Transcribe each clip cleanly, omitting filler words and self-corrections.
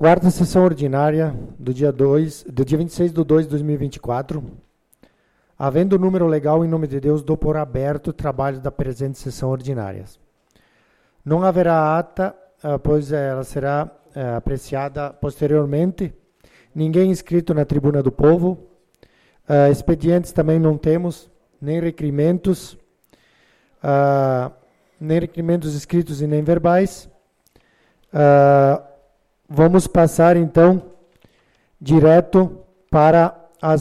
Quarta sessão ordinária do dia 26/2 de 2024. Havendo o número legal, em nome de Deus, dou por aberto o trabalho da presente sessão ordinária. Não haverá ata, pois ela será apreciada posteriormente. Ninguém inscrito na tribuna do povo. Expedientes também não temos, nem requerimentos escritos e nem verbais. Vamos passar, então, direto para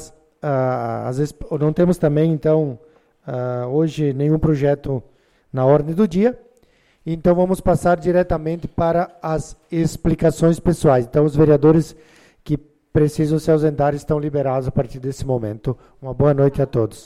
não temos também, então, hoje nenhum projeto na ordem do dia. Então, vamos passar diretamente para as explicações pessoais. Então, os vereadores que precisam se ausentar estão liberados a partir desse momento. Uma boa noite a todos.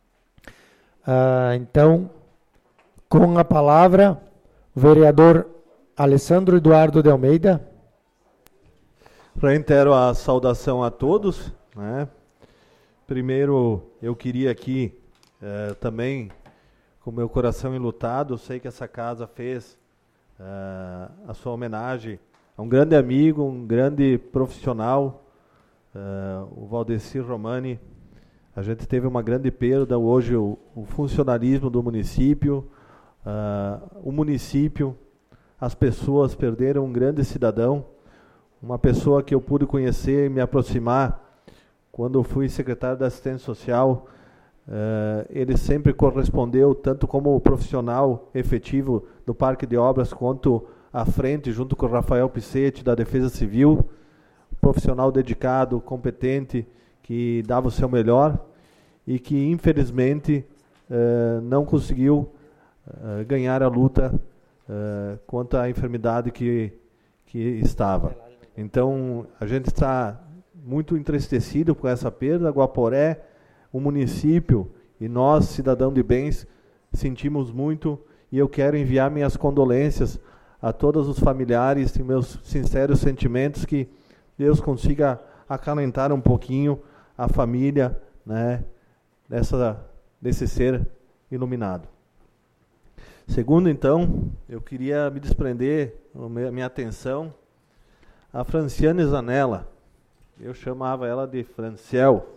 Então, com a palavra, o vereador Alessandro Eduardo de Almeida. Reitero a saudação a todos, né? Primeiro, eu queria aqui também, com meu coração enlutado, sei que essa casa fez a sua homenagem a um grande amigo, um grande profissional, o Valdecir Romani. A gente teve uma grande perda hoje, o funcionalismo do município, o município, as pessoas perderam um grande cidadão, uma pessoa que eu pude conhecer e me aproximar quando eu fui secretário da Assistência Social. Ele sempre correspondeu, tanto como profissional efetivo do Parque de Obras, quanto à frente, junto com o Rafael Picete, da Defesa Civil, profissional dedicado, competente, que dava o seu melhor e que, infelizmente, não conseguiu ganhar a luta contra a enfermidade que estava. Então, a gente está muito entristecido com essa perda. Guaporé, o município e nós, cidadãos de bens, sentimos muito, e eu quero enviar minhas condolências a todos os familiares e meus sinceros sentimentos, que Deus consiga acalentar um pouquinho a família, né, desse ser iluminado. Segundo, então, eu queria me desprender a minha atenção a Franciane Zanella. Eu chamava ela de Franciel,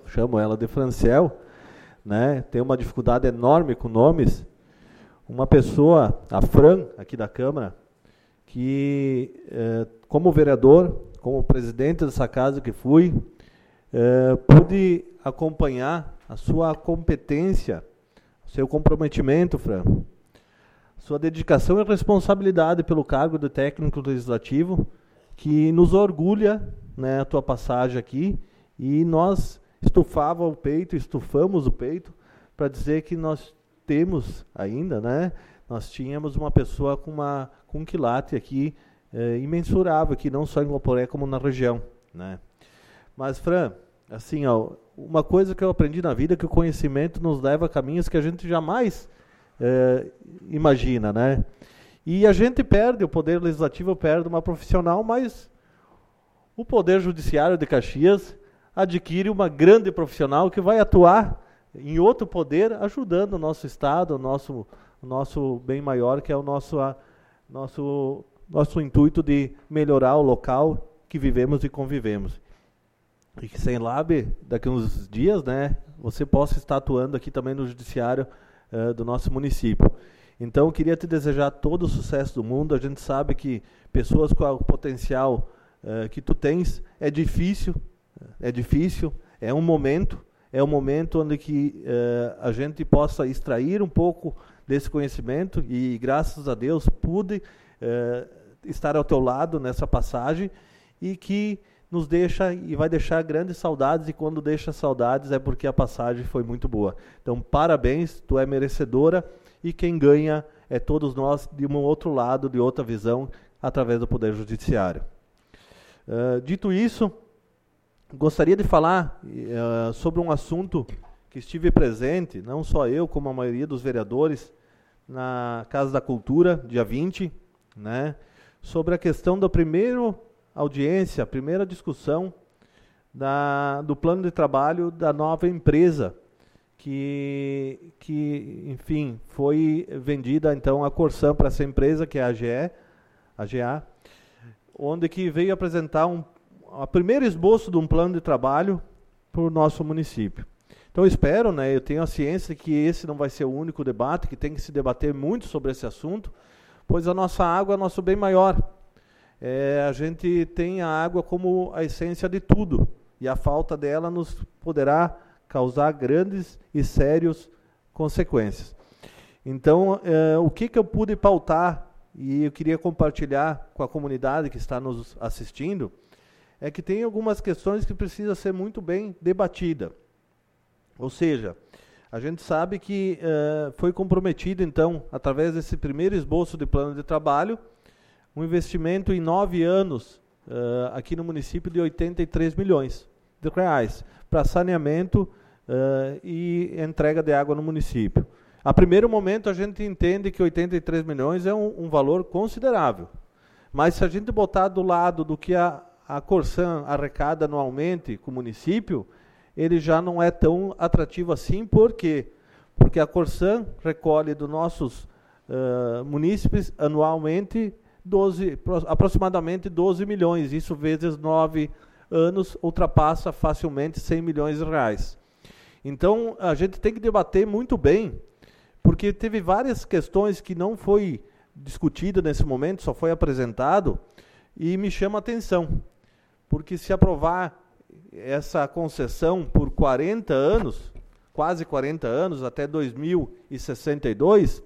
né? Tem uma dificuldade enorme com nomes. Uma pessoa, a Fran, aqui da Câmara, que, como vereador, como presidente dessa casa que fui, pude acompanhar a sua competência, seu comprometimento, Fran, sua dedicação e responsabilidade pelo cargo de técnico legislativo, que nos orgulha, né, a tua passagem aqui, e nós estufamos o peito para dizer que nós temos ainda, né, nós tínhamos uma pessoa com um quilate aqui imensurável, aqui, não só em Guaporé, como na região, né. Mas, Fran, assim, uma coisa que eu aprendi na vida é que o conhecimento nos leva a caminhos que a gente jamais imagina, né? E a gente perde, o Poder Legislativo perde uma profissional, mas o Poder Judiciário de Caxias adquire uma grande profissional que vai atuar em outro poder, ajudando o nosso Estado, o nosso bem maior, que é o nosso intuito de melhorar o local que vivemos e convivemos. E que, sem Lab, daqui a uns dias, né, você possa estar atuando aqui também no Judiciário do nosso município. Então, eu queria te desejar todo o sucesso do mundo. A gente sabe que pessoas com o potencial que tu tens é difícil, é um momento onde que a gente possa extrair um pouco desse conhecimento, e graças a Deus pude estar ao teu lado nessa passagem, e que nos deixa e vai deixar grandes saudades, e quando deixa saudades é porque a passagem foi muito boa. Então, parabéns, tu é merecedora, e quem ganha é todos nós, de um outro lado, de outra visão, através do Poder Judiciário. Dito isso, gostaria de falar sobre um assunto que estive presente, não só eu, como a maioria dos vereadores, na Casa da Cultura, dia 20, né, sobre a questão da primeira audiência, a primeira discussão do plano de trabalho da nova empresa, que enfim, foi vendida então a Corsan para essa empresa, que é a AGA. onde que veio apresentar a primeiro esboço de um plano de trabalho para o nosso município. Então eu espero, né, eu tenho a ciência que esse não vai ser o único debate, que tem que se debater muito sobre esse assunto, pois a nossa água é nosso bem maior. A gente tem a água como a essência de tudo, e a falta dela nos poderá causar grandes e sérias consequências. Então, o que eu pude pautar, e eu queria compartilhar com a comunidade que está nos assistindo, é que tem algumas questões que precisam ser muito bem debatidas. Ou seja, a gente sabe que foi comprometido, então, através desse primeiro esboço de plano de trabalho, um investimento em 9 anos aqui no município de 83 milhões de reais para saneamento e entrega de água no município. A primeiro momento, a gente entende que 83 milhões é um valor considerável. Mas se a gente botar do lado do que a Corsan arrecada anualmente com o município, ele já não é tão atrativo assim. Por quê? Porque a Corsan recolhe dos nossos munícipes anualmente aproximadamente 12 milhões. Isso vezes 9 anos ultrapassa facilmente 100 milhões de reais. Então, a gente tem que debater muito bem, porque teve várias questões que não foi discutida nesse momento, só foi apresentado, e me chama a atenção. Porque se aprovar essa concessão por 40 anos, quase 40 anos, até 2062,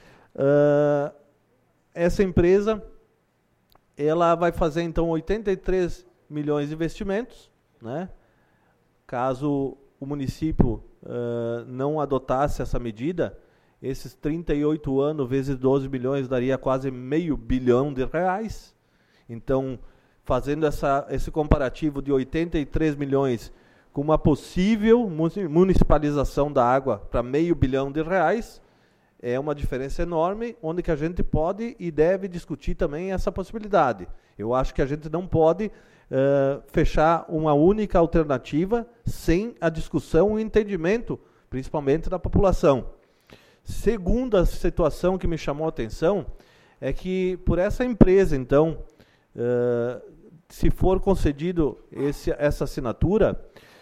essa empresa ela vai fazer, então, 83 milhões de investimentos, né? Caso o município não adotasse essa medida, esses 38 anos vezes 12 milhões daria quase meio bilhão de reais. Então, fazendo esse comparativo de 83 milhões com uma possível municipalização da água para meio bilhão de reais, é uma diferença enorme, onde que a gente pode e deve discutir também essa possibilidade. Eu acho que a gente não pode fechar uma única alternativa sem a discussão e entendimento, principalmente da população. Segunda situação que me chamou a atenção é que, por essa empresa, então, se for concedido essa assinatura,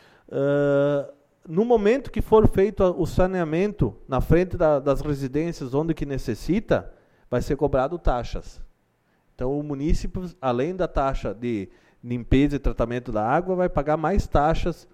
no momento que for feito o saneamento na frente das residências onde que necessita, vai ser cobrado taxas. Então, o município, além da taxa de limpeza e tratamento da água, vai pagar mais taxas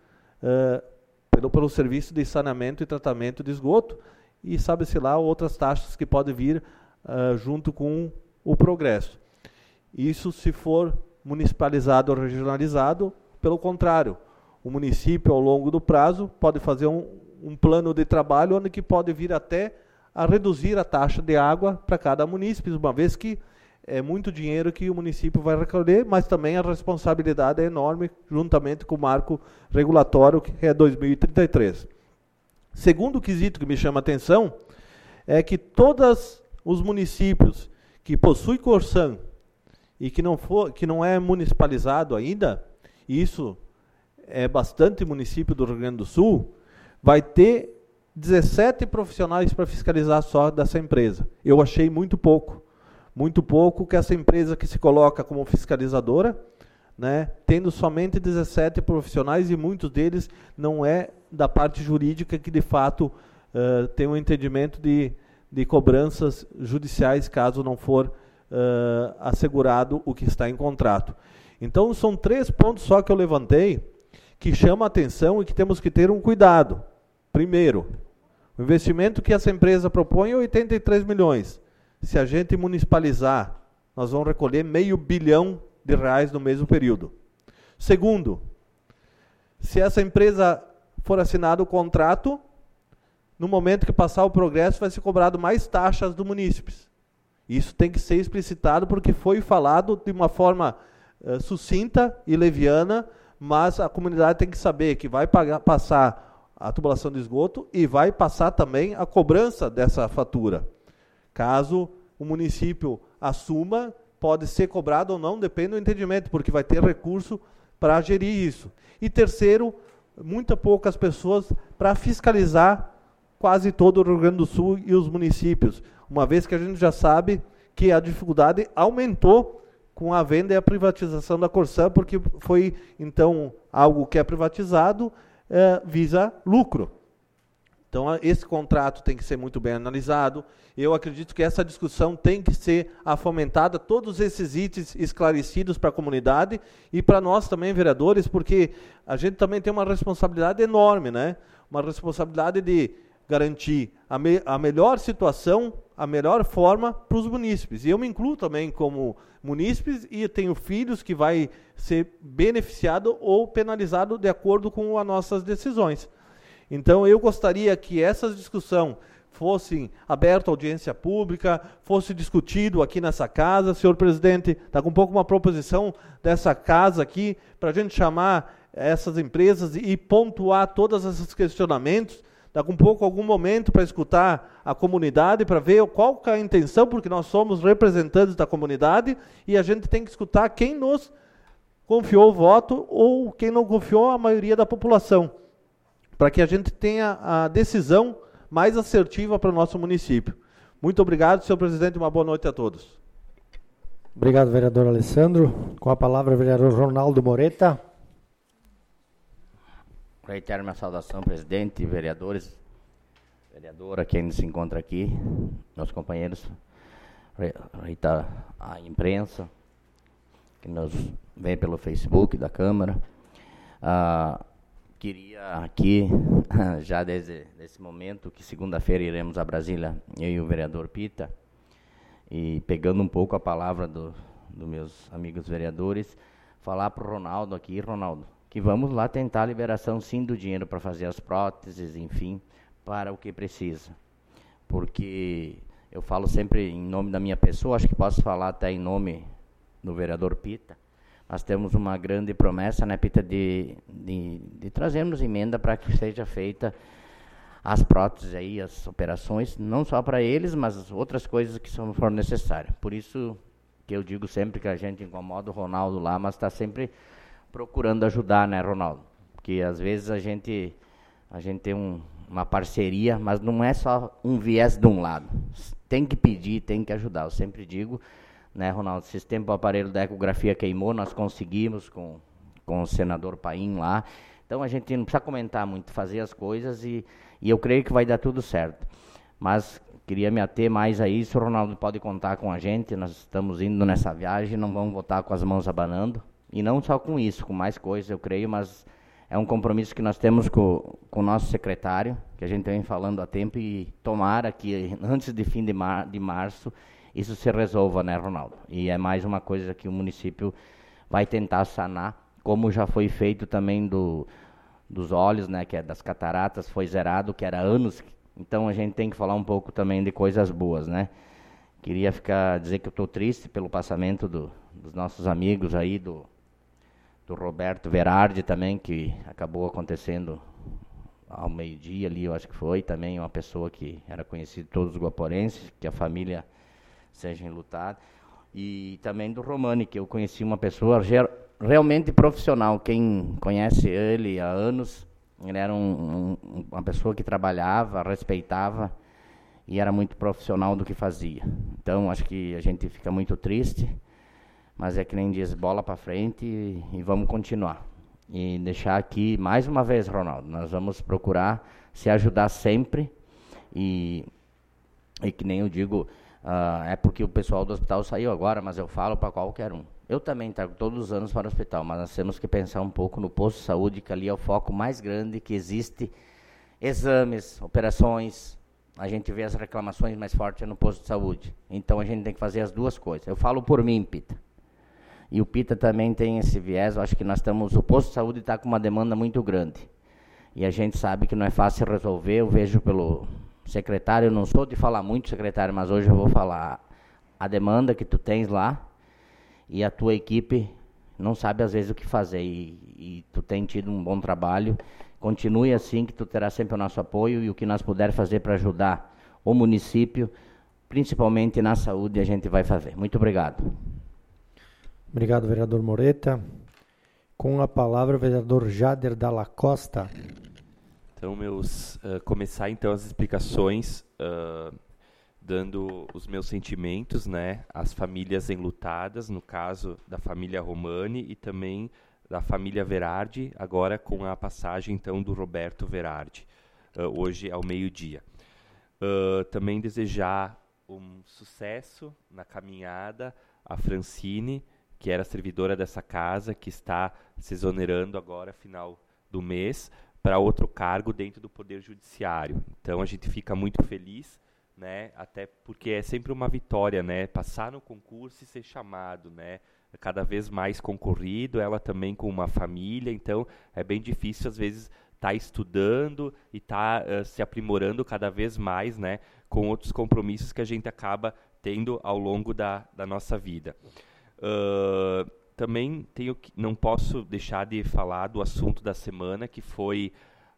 pelo serviço de saneamento e tratamento de esgoto, e sabe-se lá outras taxas que podem vir junto com o progresso. Isso se for municipalizado ou regionalizado, pelo contrário, o município, ao longo do prazo, pode fazer um plano de trabalho onde que pode vir até a reduzir a taxa de água para cada município, uma vez que é muito dinheiro que o município vai recolher, mas também a responsabilidade é enorme, juntamente com o marco regulatório, que é 2033. Segundo quesito que me chama a atenção é que todos os municípios que possuem Corsan e que não é municipalizado ainda, e isso é bastante município do Rio Grande do Sul, vai ter 17 profissionais para fiscalizar só dessa empresa. Eu achei muito pouco que essa empresa que se coloca como fiscalizadora, né, tendo somente 17 profissionais, e muitos deles não é da parte jurídica, que de fato tem um entendimento de cobranças judiciais, caso não for assegurado o que está em contrato. Então, são 3 pontos só que eu levantei, que chamam a atenção e que temos que ter um cuidado. Primeiro, o investimento que essa empresa propõe é 83 milhões. Se a gente municipalizar, nós vamos recolher meio bilhão de reais no mesmo período. Segundo, se essa empresa for assinado o contrato, no momento que passar o progresso, vai ser cobrado mais taxas do munícipes. Isso tem que ser explicitado, porque foi falado de uma forma sucinta e leviana, mas a comunidade tem que saber que vai passar a tubulação de esgoto e vai passar também a cobrança dessa fatura. Caso o município assuma, pode ser cobrado ou não, depende do entendimento, porque vai ter recurso para gerir isso. E terceiro, muito poucas pessoas para fiscalizar quase todo o Rio Grande do Sul e os municípios, uma vez que a gente já sabe que a dificuldade aumentou com a venda e a privatização da Corsã, porque foi, então, algo que é privatizado, visa lucro. Então, esse contrato tem que ser muito bem analisado. Eu acredito que essa discussão tem que ser fomentada, todos esses itens esclarecidos para a comunidade e para nós também, vereadores, porque a gente também tem uma responsabilidade enorme, né? Uma responsabilidade de garantir a melhor situação, a melhor forma para os munícipes. E eu me incluo também como munícipes e tenho filhos que vai ser beneficiado ou penalizado de acordo com as nossas decisões. Então, eu gostaria que essa discussão fosse aberta à audiência pública, fosse discutido aqui nessa casa. Senhor presidente, está com um pouco uma proposição dessa casa aqui, para a gente chamar essas empresas e pontuar todos esses questionamentos. Dá com um pouco algum momento para escutar a comunidade, para ver qual que é a intenção, porque nós somos representantes da comunidade e a gente tem que escutar quem nos confiou o voto ou quem não confiou, a maioria da população, para que a gente tenha a decisão mais assertiva para o nosso município. Muito obrigado, senhor presidente, uma boa noite a todos. Obrigado, vereador Alessandro. Com a palavra, o vereador Ronaldo Moreta. Reitero minha saudação, presidente, vereadores, vereadora, quem se encontra aqui, meus companheiros, reitero a imprensa, que nos vem pelo Facebook da Câmara. Queria aqui, já desde esse momento, que segunda-feira iremos a Brasília, eu e o vereador Pita, e pegando um pouco a palavra dos meus amigos vereadores, falar para o Ronaldo aqui, Ronaldo, que vamos lá tentar a liberação, sim, do dinheiro para fazer as próteses, enfim, para o que precisa. Porque eu falo sempre em nome da minha pessoa, acho que posso falar até em nome do vereador Pita. Nós temos uma grande promessa, né, Pita, de trazermos emenda para que seja feita as próteses aí, as operações, não só para eles, mas outras coisas que for necessárias. Por isso que eu digo sempre que a gente incomoda o Ronaldo lá, mas está sempre procurando ajudar, né, Ronaldo? Porque às vezes a gente tem uma parceria, mas não é só um viés de um lado. Tem que pedir, tem que ajudar. Eu sempre digo, né, Ronaldo, esses tempos o aparelho da ecografia queimou, nós conseguimos com o senador Paim lá. Então a gente não precisa comentar muito, fazer as coisas e eu creio que vai dar tudo certo. Mas queria me ater mais a isso, o Ronaldo pode contar com a gente, nós estamos indo nessa viagem, não vamos voltar com as mãos abanando. E não só com isso, com mais coisas, eu creio, mas é um compromisso que nós temos com o nosso secretário, que a gente vem falando há tempo, e tomara que antes de fim de março isso se resolva, né, Ronaldo? E é mais uma coisa que o município vai tentar sanar, como já foi feito também dos olhos, né, que é das cataratas, foi zerado, que era anos. Então a gente tem que falar um pouco também de coisas boas, né? Queria dizer que eu estou triste pelo passamento dos nossos amigos aí, do Roberto Verardi também, que acabou acontecendo ao meio-dia ali, eu acho que foi, também uma pessoa que era conhecida de todos os guaporenses, que a família seja enlutada. E também do Romani, que eu conheci uma pessoa realmente profissional, quem conhece ele há anos, ele era uma pessoa que trabalhava, respeitava e era muito profissional do que fazia. Então, acho que a gente fica muito triste, mas é que nem diz, bola para frente e vamos continuar. E deixar aqui, mais uma vez, Ronaldo, nós vamos procurar se ajudar sempre e que nem eu digo, é porque o pessoal do hospital saiu agora, mas eu falo para qualquer um. Eu também trago todos os anos para o hospital, mas nós temos que pensar um pouco no posto de saúde, que ali é o foco mais grande que existe. Exames, operações, a gente vê as reclamações mais fortes no posto de saúde. Então a gente tem que fazer as duas coisas. Eu falo por mim, Pita. E o Pita também tem esse viés, eu acho que o posto de saúde está com uma demanda muito grande. E a gente sabe que não é fácil resolver, eu vejo pelo secretário, eu não sou de falar muito, secretário, mas hoje eu vou falar a demanda que tu tens lá e a tua equipe não sabe às vezes o que fazer e tu tem tido um bom trabalho. Continue assim, que tu terás sempre o nosso apoio e o que nós puder fazer para ajudar o município, principalmente na saúde, a gente vai fazer. Muito obrigado. Obrigado, vereador Moreta. Com a palavra, o vereador Jader Dalla Costa. Então, começar então as explicações dando os meus sentimentos, né, às famílias enlutadas, no caso da família Romani e também da família Verardi, agora com a passagem então do Roberto Verardi, hoje ao meio-dia. Também desejar um sucesso na caminhada à Francine, que era servidora dessa casa, que está se exonerando agora, final do mês, para outro cargo dentro do Poder Judiciário. Então a gente fica muito feliz, né, até porque é sempre uma vitória, né, passar no concurso e ser chamado, né, é cada vez mais concorrido, ela também com uma família, então é bem difícil às vezes estar estudando e estar se aprimorando cada vez mais, né, com outros compromissos que a gente acaba tendo ao longo da nossa vida. Também não posso deixar de falar do assunto da semana, que foi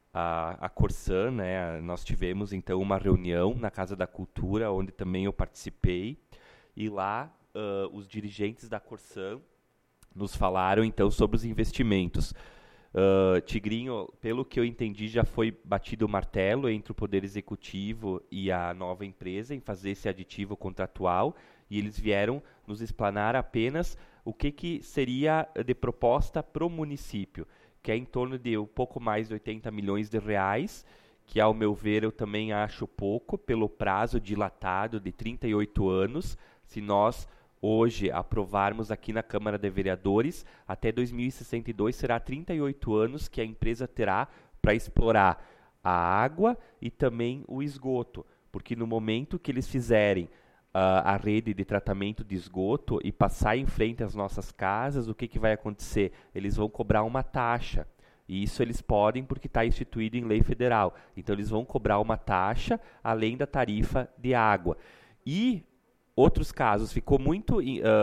a Corsan, né? Nós tivemos então uma reunião na Casa da Cultura, onde também eu participei, e lá os dirigentes da Corsan nos falaram então sobre os investimentos. Tigrinho, pelo que eu entendi, já foi batido o martelo entre o Poder Executivo e a nova empresa em fazer esse aditivo contratual, e eles vieram nos explanar apenas o que seria de proposta para o município, que é em torno de um pouco mais de 80 milhões de reais, que ao meu ver eu também acho pouco, pelo prazo dilatado de 38 anos, se nós hoje aprovarmos aqui na Câmara de Vereadores, até 2062 será 38 anos que a empresa terá para explorar a água e também o esgoto, porque no momento que eles fizerem a rede de tratamento de esgoto e passar em frente às nossas casas, o que vai acontecer? Eles vão cobrar uma taxa. E isso eles podem porque está instituído em lei federal. Então eles vão cobrar uma taxa além da tarifa de água. E outros casos, ficou muito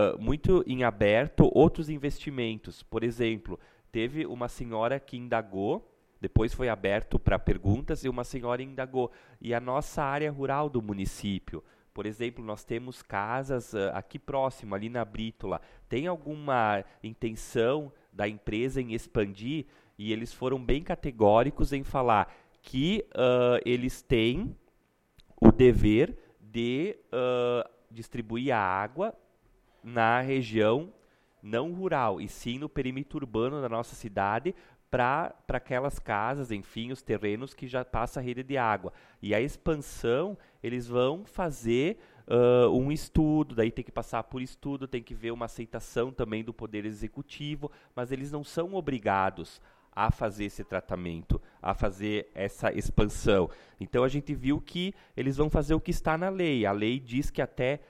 em aberto outros investimentos. Por exemplo, teve uma senhora que indagou, depois foi aberto para perguntas, e uma senhora indagou. E a nossa área rural do município, por exemplo, nós temos casas aqui próximo, ali na Brítola. Tem alguma intenção da empresa em expandir? E eles foram bem categóricos em falar que eles têm o dever de distribuir a água na região não rural, e sim no perímetro urbano da nossa cidade, para aquelas casas, enfim, os terrenos que já passa a rede de água. E a expansão, eles vão fazer um estudo, daí tem que passar por estudo, tem que ver uma aceitação também do Poder Executivo, mas eles não são obrigados a fazer esse tratamento, a fazer essa expansão. Então a gente viu que eles vão fazer o que está na lei. A lei diz que até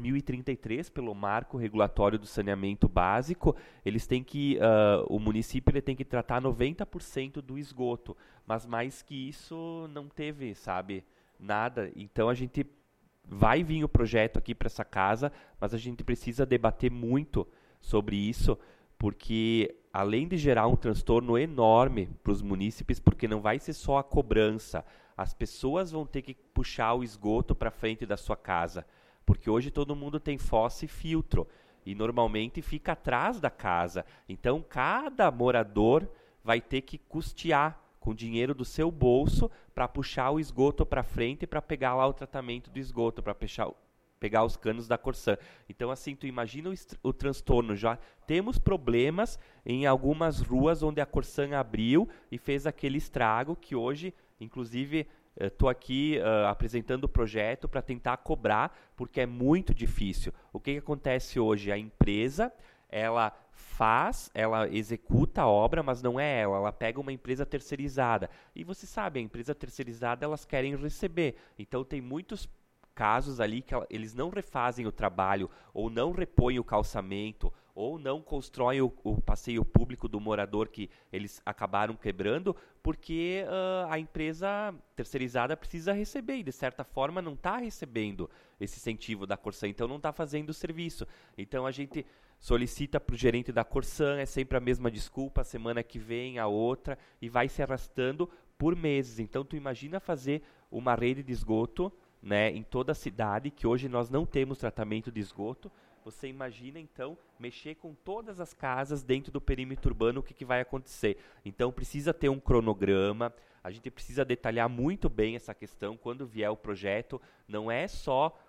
2033, pelo marco regulatório do saneamento básico, eles têm que, o município ele tem que tratar 90% do esgoto, mas mais que isso não teve, sabe, nada. Então a gente vai vir o projeto aqui para essa casa, mas a gente precisa debater muito sobre isso, porque além de gerar um transtorno enorme para os munícipes, porque não vai ser só a cobrança, as pessoas vão ter que puxar o esgoto para frente da sua casa, porque hoje todo mundo tem fossa e filtro, e normalmente fica atrás da casa. Então cada morador vai ter que custear com dinheiro do seu bolso para puxar o esgoto para frente, para pegar lá o tratamento do esgoto, para pegar os canos da Corsan. Então, assim, tu imagina o transtorno. Já temos problemas em algumas ruas onde a Corsan abriu e fez aquele estrago que hoje, inclusive, estou aqui apresentando o projeto para tentar cobrar, porque é muito difícil. O que acontece hoje? A empresa, ela executa a obra, mas não é ela pega uma empresa terceirizada. E você sabe, a empresa terceirizada, elas querem receber. Então, tem muitos casos ali que eles não refazem o trabalho, ou não repõem o calçamento, ou não constroem o passeio público do morador que eles acabaram quebrando, porque a empresa terceirizada precisa receber, e de certa forma não está recebendo esse incentivo da Corsan, então não está fazendo o serviço. Então a gente solicita para o gerente da Corsan, é sempre a mesma desculpa, a semana que vem, a outra, e vai se arrastando por meses. Então tu imagina fazer uma rede de esgoto, né, em toda a cidade, que hoje nós não temos tratamento de esgoto. Você imagina, então, mexer com todas as casas dentro do perímetro urbano, o que vai acontecer. Então, precisa ter um cronograma, a gente precisa detalhar muito bem essa questão. Quando vier o projeto, não é só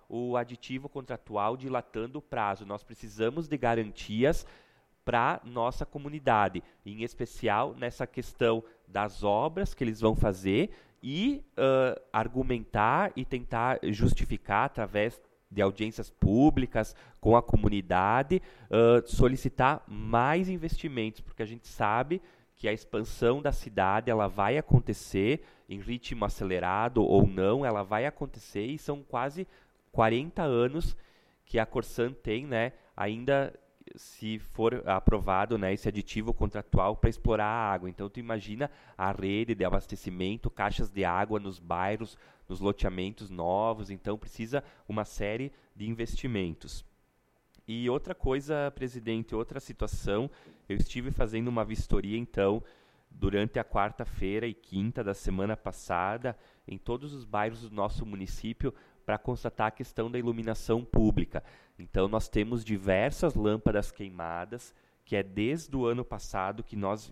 o aditivo contratual dilatando o prazo. Nós precisamos de garantias para nossa comunidade, em especial nessa questão das obras que eles vão fazer e argumentar e tentar justificar através de audiências públicas com a comunidade, solicitar mais investimentos, porque a gente sabe que a expansão da cidade ela vai acontecer em ritmo acelerado ou não, ela vai acontecer e são quase 40 anos que a Corsan tem, né, ainda se for aprovado, né, esse aditivo contratual para explorar a água. Então, tu imagina a rede de abastecimento, caixas de água nos bairros, nos loteamentos novos, então precisa uma série de investimentos. E outra coisa, presidente, outra situação, eu estive fazendo uma vistoria, então, durante a quarta-feira e quinta da semana passada, em todos os bairros do nosso município, para constatar a questão da iluminação pública. Então, nós temos diversas lâmpadas queimadas, que é desde o ano passado que nós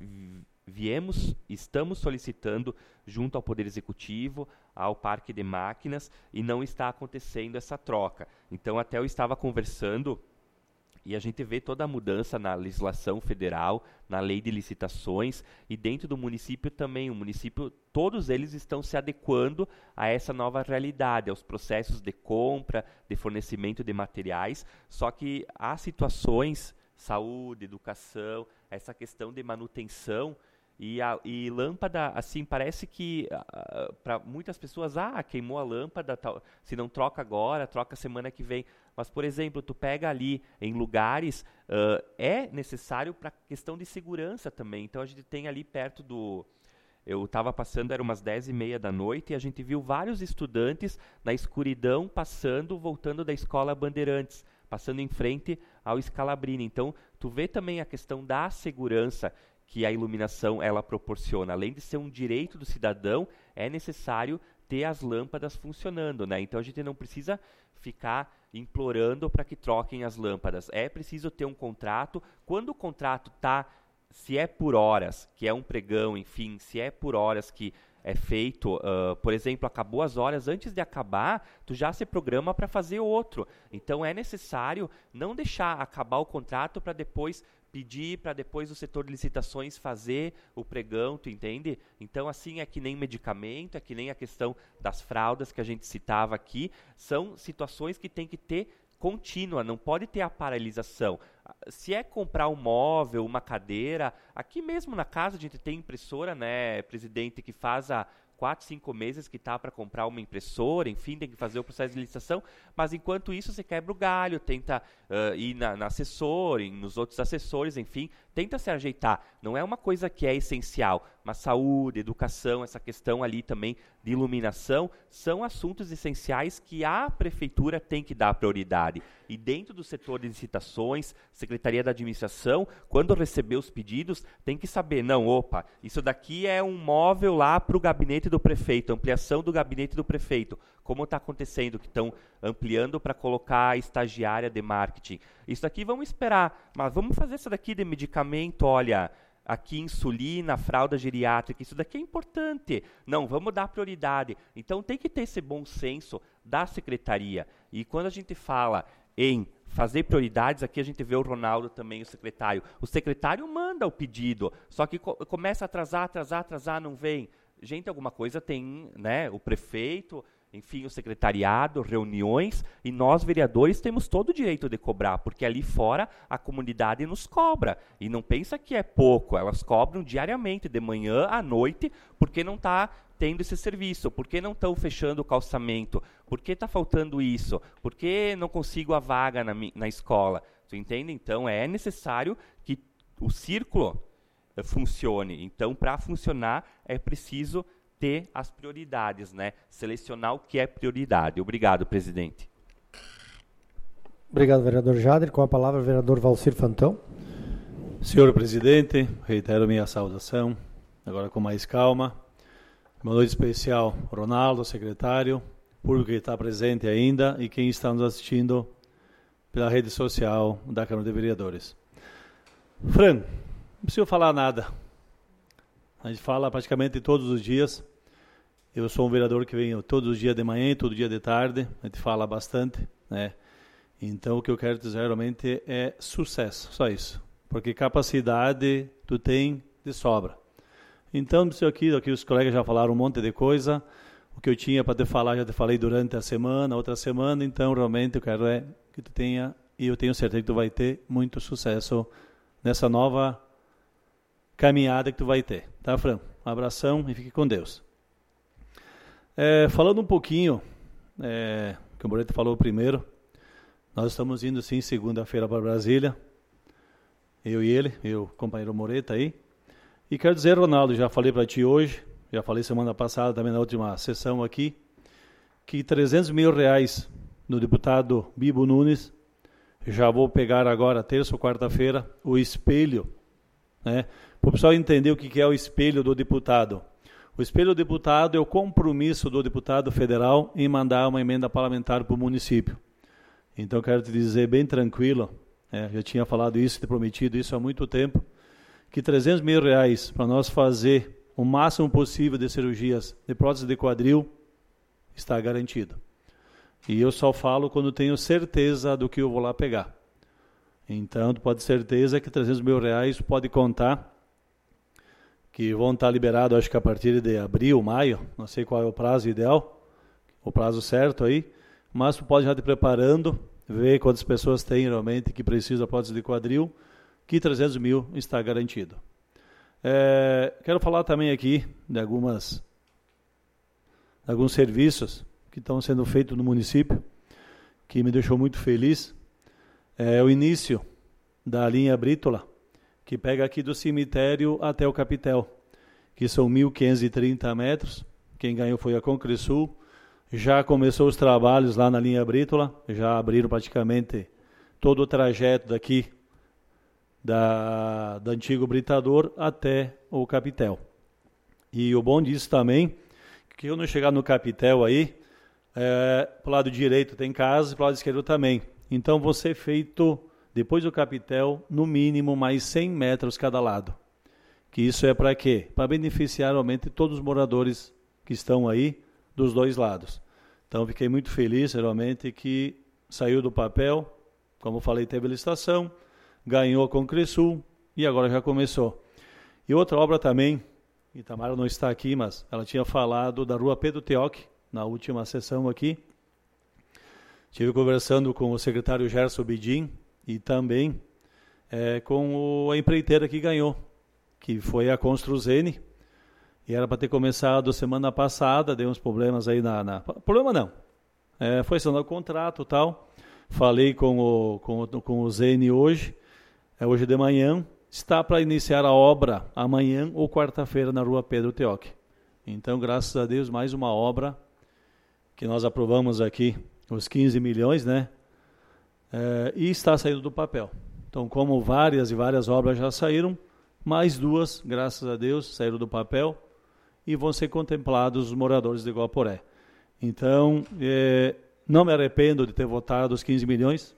estamos solicitando junto ao Poder Executivo, ao Parque de Máquinas, e não está acontecendo essa troca. Então, até eu estava conversando, e a gente vê toda a mudança na legislação federal, na lei de licitações, e dentro do município também. O município, todos eles estão se adequando a essa nova realidade, aos processos de compra, de fornecimento de materiais, só que há situações, saúde, educação, essa questão de manutenção, e lâmpada, assim, parece que para muitas pessoas, queimou a lâmpada, se não troca agora, troca semana que vem. Mas, por exemplo, tu pega ali em lugares, é necessário para questão de segurança também. Então, a gente tem ali perto do... Eu estava passando, era umas 10h30 da noite, e a gente viu vários estudantes na escuridão passando, voltando da Escola Bandeirantes, passando em frente ao Scalabrini. Então, tu vê também a questão da segurança que a iluminação ela proporciona. Além de ser um direito do cidadão, é necessário ter as lâmpadas funcionando, né? Então a gente não precisa ficar implorando para que troquem as lâmpadas. É preciso ter um contrato. Quando o contrato está, se é por horas, que é um pregão, enfim, se é por horas que é feito, por exemplo, acabou as horas, antes de acabar, tu já se programa para fazer outro. Então é necessário não deixar acabar o contrato para depois pedir, para depois o setor de licitações fazer o pregão, tu entende? Então, assim, é que nem medicamento, é que nem a questão das fraldas que a gente citava aqui, são situações que tem que ter contínua, não pode ter a paralisação. Se é comprar um móvel, uma cadeira, aqui mesmo na casa a gente tem impressora, né, presidente, que faz há 4, 5 meses que está para comprar uma impressora, enfim, tem que fazer o processo de licitação, mas enquanto isso você quebra o galho, tenta ir na assessora, nos outros assessores, enfim, tenta se ajeitar. Não é uma coisa que é essencial, mas saúde, educação, essa questão ali também de iluminação, são assuntos essenciais que a prefeitura tem que dar prioridade. E dentro do setor de licitações, Secretaria da Administração, quando receber os pedidos, tem que saber, não, opa, isso daqui é um móvel lá para o gabinete do prefeito, ampliação do gabinete do prefeito. Como está acontecendo, que estão ampliando para colocar a estagiária de marketing. Isso daqui vamos esperar, mas vamos fazer isso daqui de medicamento, olha, aqui insulina, fralda geriátrica, isso daqui é importante. Não, vamos dar prioridade. Então tem que ter esse bom senso da secretaria. E quando a gente fala em fazer prioridades, aqui a gente vê o Ronaldo também, o secretário. O secretário manda o pedido, só que começa a atrasar, não vem. Gente, alguma coisa tem, né, o prefeito, enfim, o secretariado, reuniões, e nós, vereadores, temos todo o direito de cobrar, porque ali fora a comunidade nos cobra. E não pensa que é pouco, elas cobram diariamente, de manhã à noite, porque não está tendo esse serviço, porque não estão fechando o calçamento, porque está faltando isso, porque não consigo a vaga na escola. Tu entende? Então, é necessário que o círculo funcione. Então, para funcionar, é preciso ter as prioridades, né? Selecionar o que é prioridade. Obrigado, presidente. Obrigado, vereador Jader. Com a palavra, o vereador Valcir Fantão. Senhor presidente, reitero minha saudação, agora com mais calma. Uma noite especial, Ronaldo, secretário, público que está presente ainda e quem está nos assistindo pela rede social da Câmara de Vereadores. Fran, não preciso falar nada. A gente fala praticamente todos os dias Eu sou um vereador que venho todos os dias de manhã e todo dia de tarde, a gente fala bastante, né? Então, o que eu quero dizer realmente é sucesso, só isso. Porque capacidade tu tem de sobra. Então, isso aqui os colegas já falaram um monte de coisa. O que eu tinha para te falar, já te falei durante a semana, outra semana. Então, realmente, eu quero que tu tenha, e eu tenho certeza que tu vai ter muito sucesso nessa nova caminhada que tu vai ter. Tá, Fran? Um abração e fique com Deus. Falando um pouquinho, que o Moreto falou primeiro, nós estamos indo sim segunda-feira para Brasília, eu e ele, o companheiro Moreto aí, e quero dizer, Ronaldo, já falei para ti hoje, já falei semana passada também na última sessão aqui, que 300 mil reais no deputado Bibo Nunes, já vou pegar agora, terça ou quarta-feira, o espelho, né, para o pessoal entender o que é o espelho do deputado. O espelho do deputado é o compromisso do deputado federal em mandar uma emenda parlamentar para o município. Então, quero te dizer bem tranquilo, já tinha falado isso, te prometido isso há muito tempo, que 300 mil reais para nós fazer o máximo possível de cirurgias de prótese de quadril está garantido. E eu só falo quando tenho certeza do que eu vou lá pegar. Então, tu pode ter certeza que 300 mil reais pode contar, que vão estar liberados, acho que a partir de abril, maio, não sei qual é o prazo ideal, o prazo certo aí, mas tu pode já te preparando, ver quantas pessoas tem realmente que precisam de prótese de quadril, que 300 mil está garantido. Quero falar também aqui de alguns serviços que estão sendo feitos no município, que me deixou muito feliz. O início da linha Brítola, que pega aqui do cemitério até o Capitel, que são 1.530 metros. Quem ganhou foi a Concresul. Já começou os trabalhos lá na linha Brítola, já abriram praticamente todo o trajeto daqui da antigo Britador até o Capitel. E o bom disso também, que quando chegar no Capitel aí, pro lado direito tem casa e pro lado esquerdo também. Então você feito, depois do Capitel, no mínimo mais 100 metros cada lado. Que isso é para quê? Para beneficiar realmente todos os moradores que estão aí dos dois lados. Então fiquei muito feliz realmente que saiu do papel, como falei, teve licitação, ganhou a Concresul e agora já começou. E outra obra também, Itamara não está aqui, mas ela tinha falado da Rua Pedro Teoc, na última sessão aqui. Estive conversando com o secretário Gerson Bidin e também com a empreiteira que ganhou, que foi a Construzene, e era para ter começado semana passada, deu uns problemas aí Problema não, foi assinado o contrato e tal. Falei com o Zene hoje de manhã, está para iniciar a obra amanhã ou quarta-feira na Rua Pedro Teoc. Então, graças a Deus, mais uma obra que nós aprovamos aqui, os 15 milhões, né? E está saindo do papel. Então, como várias e várias obras já saíram, mais duas, graças a Deus, saíram do papel e vão ser contemplados os moradores de Guaporé. Então, não me arrependo de ter votado os 15 milhões.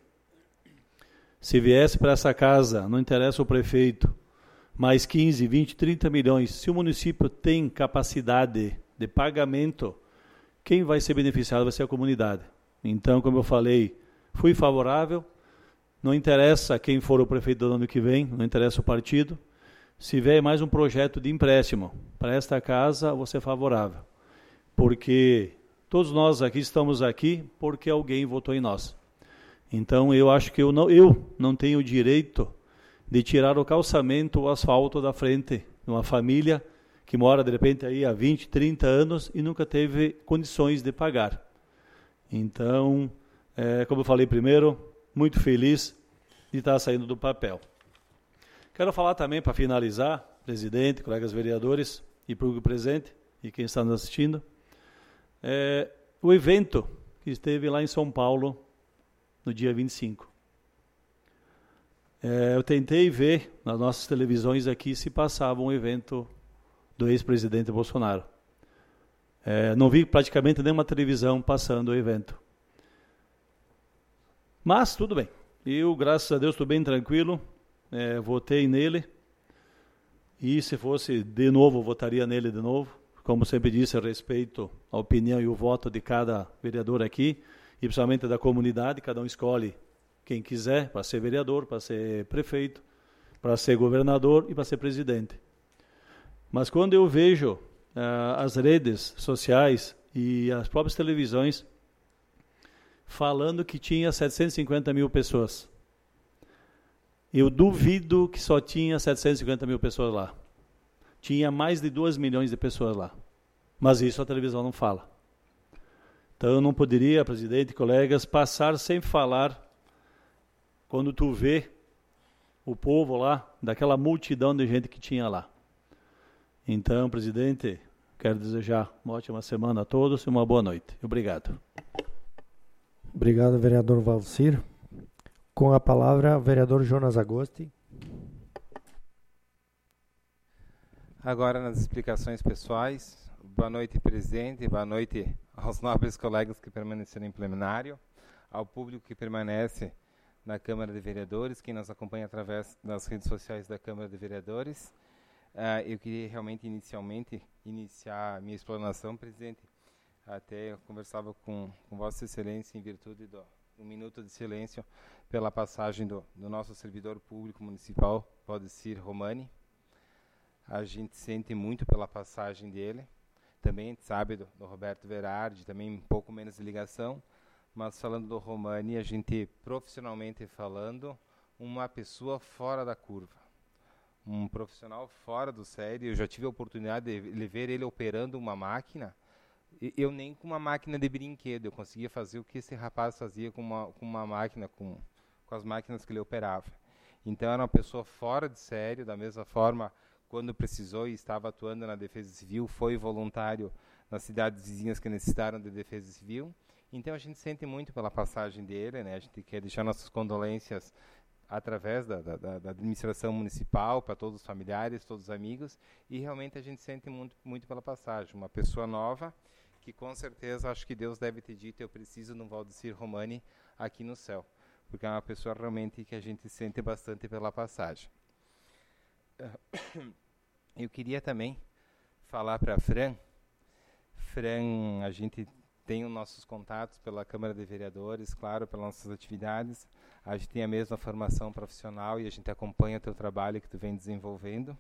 Se viesse para essa casa, não interessa o prefeito, mais 15, 20, 30 milhões, se o município tem capacidade de pagamento, quem vai ser beneficiado vai ser a comunidade. Então, como eu falei, fui favorável, não interessa quem for o prefeito do ano que vem, não interessa o partido. Se vier mais um projeto de empréstimo para esta casa, vou ser favorável. Porque todos nós aqui estamos aqui porque alguém votou em nós. Então, eu acho que eu não tenho o direito de tirar o calçamento, o asfalto da frente de uma família que mora, de repente, aí há 20, 30 anos e nunca teve condições de pagar. Então, como eu falei primeiro, muito feliz de estar saindo do papel. Quero falar também, para finalizar, presidente, colegas vereadores e público presente, e quem está nos assistindo, o evento que esteve lá em São Paulo, no dia 25. Eu tentei ver nas nossas televisões aqui se passava um evento do ex-presidente Bolsonaro. Não vi praticamente nenhuma televisão passando o evento. Mas tudo bem. Eu, graças a Deus, estou bem tranquilo. Votei nele. E se fosse de novo, votaria nele de novo. como sempre disse, respeito a opinião e o voto de cada vereador aqui, e principalmente da comunidade. Cada um escolhe quem quiser para ser vereador, para ser prefeito, para ser governador e para ser presidente. Mas quando eu vejo as redes sociais e as próprias televisões falando que tinha 750 mil pessoas, eu duvido que só tinha 750 mil pessoas lá. Tinha mais de 2 milhões de pessoas lá. Mas isso a televisão não fala. Então eu não poderia, presidente e colegas, passar sem falar quando tu vê o povo lá, daquela multidão de gente que tinha lá. Então, presidente, quero desejar uma ótima semana a todos e uma boa noite. Obrigado. Obrigado, vereador Valcir. Com a palavra, o vereador Jonas Agosti. Agora, nas explicações pessoais, boa noite, presidente, boa noite aos nobres colegas que permaneceram em plenário, ao público que permanece na Câmara de Vereadores, quem nos acompanha através das redes sociais da Câmara de Vereadores. Eu queria realmente, inicialmente, iniciar a minha explanação, presidente. Até eu conversava com Vossa Excelência em virtude do minuto de silêncio pela passagem do nosso servidor público municipal, Valdecir Romani. A gente sente muito pela passagem dele. Também a gente sabe do Roberto Verardi, também um pouco menos de ligação. Mas falando do Romani, a gente, profissionalmente falando, uma pessoa fora da curva. Um profissional fora do sério. Eu já tive a oportunidade de ver ele operando uma máquina. Eu nem com uma máquina de brinquedo. Eu conseguia fazer o que esse rapaz fazia com uma máquina, com as máquinas que ele operava. Então era uma pessoa fora de sério, da mesma forma, quando precisou e estava atuando na Defesa Civil, foi voluntário nas cidades vizinhas que necessitaram de Defesa Civil. Então a gente sente muito pela passagem dele, né? A gente quer deixar nossas condolências através da administração municipal, para todos os familiares, todos os amigos, e realmente a gente sente muito pela passagem. Uma pessoa nova, que com certeza acho que Deus deve ter dito, eu preciso de um Valdecir Romani aqui no céu, porque é uma pessoa realmente que a gente sente bastante pela passagem. Eu queria também falar para a Fran, a gente tem os nossos contatos pela Câmara de Vereadores, claro, pelas nossas atividades. A gente tem a mesma formação profissional e a gente acompanha o teu trabalho que tu vem desenvolvendo.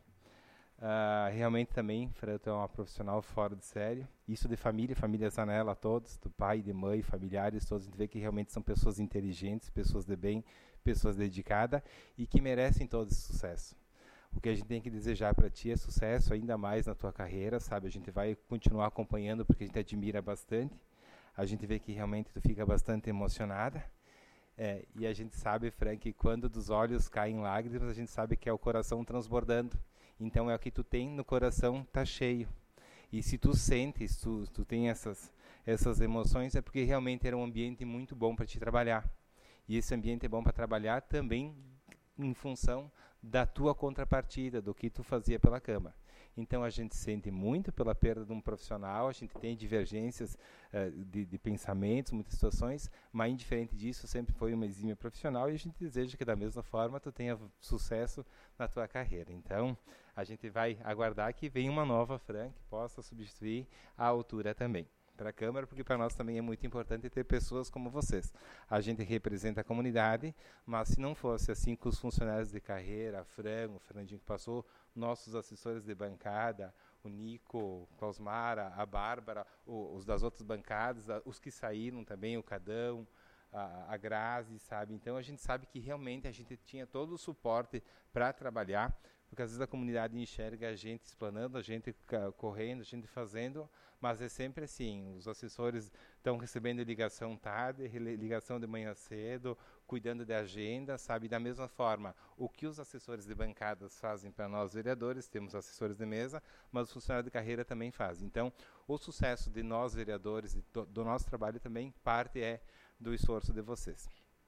Realmente também, Fran, tu é uma profissional fora de série. Isso de família Zanella, todos, do pai, de mãe, familiares, todos, a gente vê que realmente são pessoas inteligentes, pessoas de bem, pessoas dedicadas e que merecem todo esse sucesso. O que a gente tem que desejar para ti é sucesso ainda mais na tua carreira, sabe? A gente vai continuar acompanhando porque a gente admira bastante. A gente vê que realmente tu fica bastante emocionada. E a gente sabe, Fran, que quando dos olhos caem lágrimas, a gente sabe que é o coração transbordando. Então é o que tu tem no coração, tá cheio. E se tu sentes, tu tem essas emoções, é porque realmente era um ambiente muito bom para te trabalhar. E esse ambiente é bom para trabalhar também em função da tua contrapartida, do que tu fazia pela Câmara. Então a gente sente muito pela perda de um profissional, a gente tem divergências de pensamentos, muitas situações, mas indiferente disso, sempre foi uma exímia profissional e a gente deseja que da mesma forma tu tenha sucesso na tua carreira. Então a gente vai aguardar que venha uma nova Fran que possa substituir à altura também para a Câmara, porque para nós também é muito importante ter pessoas como vocês. A gente representa a comunidade, mas se não fosse assim com os funcionários de carreira, a Fran, o Fernandinho que passou, nossos assessores de bancada, o Nico, o Klausmara, a Bárbara, os das outras bancadas, os que saíram também, o Cadão, a Grazi, sabe? Então a gente sabe que realmente a gente tinha todo o suporte para trabalhar, porque às vezes a comunidade enxerga a gente explanando, a gente correndo, a gente fazendo, mas é sempre assim, os assessores estão recebendo ligação tarde, ligação de manhã cedo, cuidando da agenda, sabe? Da mesma forma, o que os assessores de bancadas fazem para nós vereadores, temos assessores de mesa, mas os funcionários de carreira também fazem. Então, o sucesso de nós vereadores, do nosso trabalho também, parte do esforço de vocês.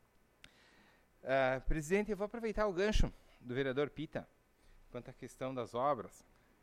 Presidente, eu vou aproveitar o gancho do vereador Pita, quanto à questão das obras.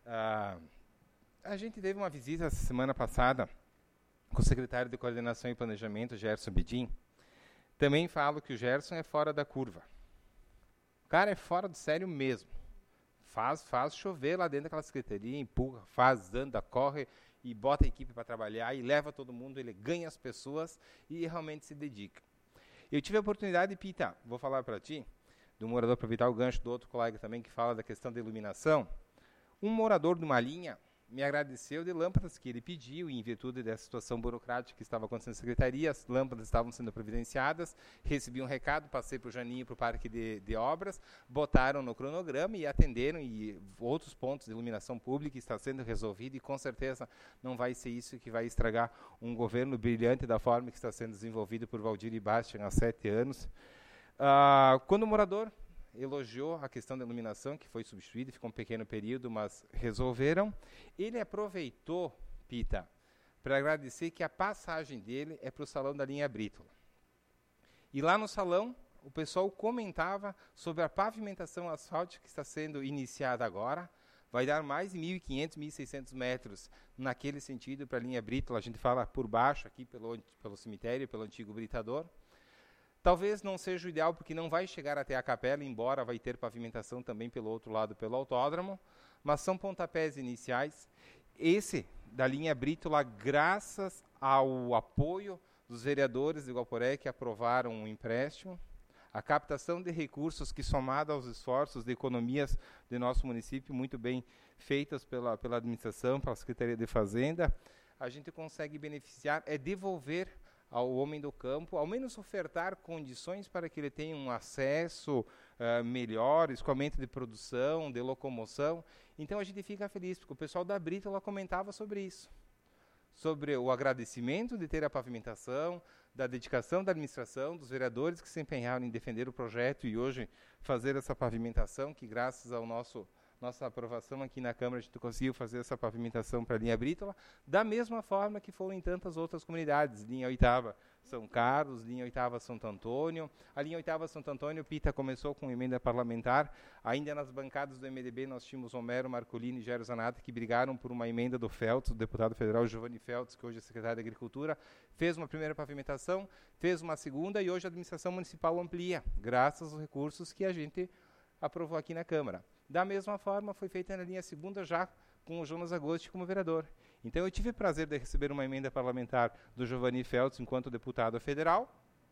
A gente teve uma visita semana passada com o secretário de Coordenação e Planejamento, Gerson Bedin. Também falo que o Gerson é fora da curva. O cara é fora do sério mesmo. faz chover lá dentro daquela secretaria, empurra, faz, anda, corre e bota a equipe para trabalhar e leva todo mundo, ele ganha as pessoas e realmente se dedica. Eu tive a oportunidade, Pita, vou falar para ti, do morador, aproveitar o gancho do outro colega também que fala da questão da iluminação. Um morador de uma linha me agradeceu de lâmpadas que ele pediu, e em virtude dessa situação burocrática que estava acontecendo na secretaria, as lâmpadas estavam sendo providenciadas, recebi um recado, passei para o Janinho, para o Parque de Obras, botaram no cronograma e atenderam, e outros pontos de iluminação pública está sendo resolvido, e com certeza não vai ser isso que vai estragar um governo brilhante da forma que está sendo desenvolvido por Valdir e Bastian há 7 anos. Quando o morador elogiou a questão da iluminação, que foi substituída, ficou um pequeno período, mas resolveram. Ele aproveitou, Pita, para agradecer que a passagem dele é para o salão da linha Brítola. E lá no salão, o pessoal comentava sobre a pavimentação asfáltica que está sendo iniciada agora. Vai dar mais de 1.500, 1.600 metros naquele sentido para a linha Brítola. A gente fala por baixo, aqui pelo cemitério, pelo antigo Britador. Talvez não seja o ideal, porque não vai chegar até a capela, embora vai ter pavimentação também pelo outro lado, pelo autódromo, mas são pontapés iniciais. Esse, da linha Brítola, graças ao apoio dos vereadores de Guaporé, que aprovaram um empréstimo, a captação de recursos que, somada aos esforços de economias de nosso município, muito bem feitas pela administração, pela Secretaria de Fazenda, a gente consegue beneficiar, devolver ao homem do campo, ao menos ofertar condições para que ele tenha um acesso melhor, escoamento de produção, de locomoção. Então a gente fica feliz, porque o pessoal da Brítola comentava sobre isso, sobre o agradecimento de ter a pavimentação, da dedicação da administração, dos vereadores que se empenharam em defender o projeto e hoje fazer essa pavimentação, que graças ao nossa aprovação aqui na Câmara, a gente conseguiu fazer essa pavimentação para a linha Brítola, da mesma forma que foram em tantas outras comunidades, linha 8ª São Carlos, linha 8ª Santo Antônio. A linha 8ª Santo Antônio, Pita, começou com emenda parlamentar, ainda nas bancadas do MDB nós tínhamos Homero Marcolini e Gério Zanata, que brigaram por uma emenda do Feltz, do deputado federal Giovanni Feltz, que hoje é secretário de Agricultura, fez uma primeira pavimentação, fez uma segunda e hoje a administração municipal amplia, graças aos recursos que a gente aprovou aqui na Câmara. Da mesma forma, foi feita na linha 2ª já com o Jonas Agosti como vereador. Então, eu tive o prazer de receber uma emenda parlamentar do Giovanni Feltz enquanto deputado federal.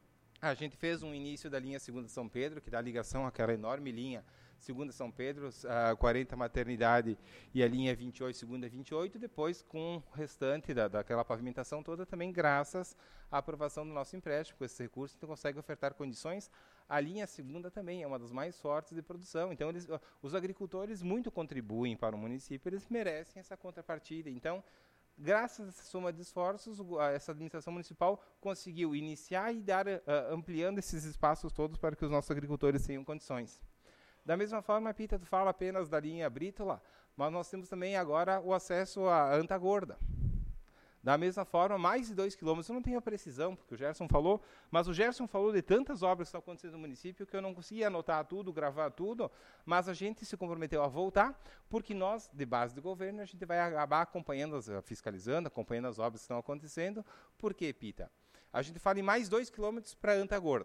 A gente fez um início da linha 2ª São Pedro, que dá ligação àquela enorme linha 2ª São Pedro, a 40 Maternidade e a linha 28, 2ª 28, depois com o restante daquela pavimentação toda, também graças à aprovação do nosso empréstimo. Com esse recurso, a gente consegue ofertar condições. A linha 2ª também é uma das mais fortes de produção. Então, os agricultores muito contribuem para o município, eles merecem essa contrapartida. Então, graças a essa soma de esforços, essa administração municipal conseguiu iniciar e dar, ampliando esses espaços todos para que os nossos agricultores tenham condições. Da mesma forma, Pita, tu fala apenas da linha Brítola, mas nós temos também agora o acesso à Antagorda. Da mesma forma, mais de 2 quilômetros, eu não tenho a precisão, porque o Gerson falou, mas o Gerson falou de tantas obras que estão acontecendo no município que eu não conseguia anotar tudo, gravar tudo, mas a gente se comprometeu a voltar, porque nós, de base do governo, a gente vai acabar acompanhando, fiscalizando, acompanhando as obras que estão acontecendo. Por quê, Pita? A gente fala em mais 2 quilômetros para Antagorda.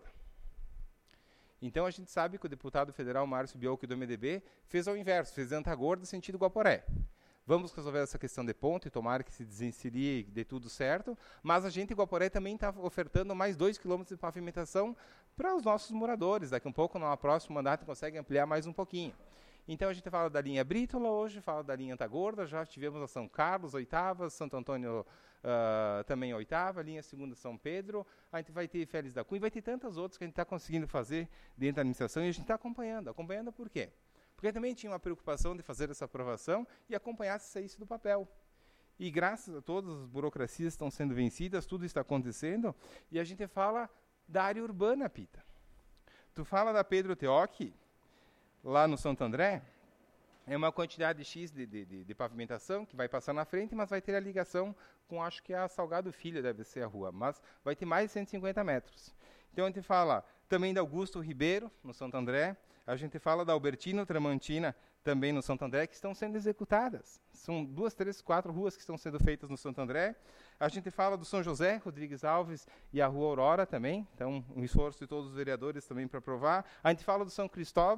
Então, a gente sabe que o deputado federal Márcio Biolchi do MDB fez ao inverso, fez Antagorda sentido Guaporé. Vamos resolver essa questão de ponto e tomara que se desensilie e dê tudo certo, mas a gente, em Guaporé, também está ofertando mais 2 quilômetros de pavimentação para os nossos moradores. Daqui a um pouco, no próximo mandato, consegue ampliar mais um pouquinho. Então, a gente fala da linha Brítola hoje, fala da linha Antagorda, já tivemos a São Carlos, 8ª, Santo Antônio também 8ª, linha 2ª São Pedro, a gente vai ter Félix da Cunha, vai ter tantas outras que a gente está conseguindo fazer dentro da administração e a gente está acompanhando. Acompanhando por quê? Porque também tinha uma preocupação de fazer essa aprovação e acompanhar se saísse do papel. E graças a todas as burocracias estão sendo vencidas, tudo está acontecendo, e a gente fala da área urbana, Pita. Tu fala da Pedro Teoc, lá no Santo André, é uma quantidade X de pavimentação que vai passar na frente, mas vai ter a ligação com, acho que é a Salgado Filho, deve ser a rua, mas vai ter mais de 150 metros. Então a gente fala também da Augusto Ribeiro, no Santo André, a gente fala da Albertino Tramontina, também no Santo André, que estão sendo executadas. São 2, 3, 4 ruas que estão sendo feitas no Santo André. A gente fala do São José, Rodrigues Alves e a Rua Aurora também. Então, um esforço de todos os vereadores também para aprovar. A gente fala do São Cristóvão,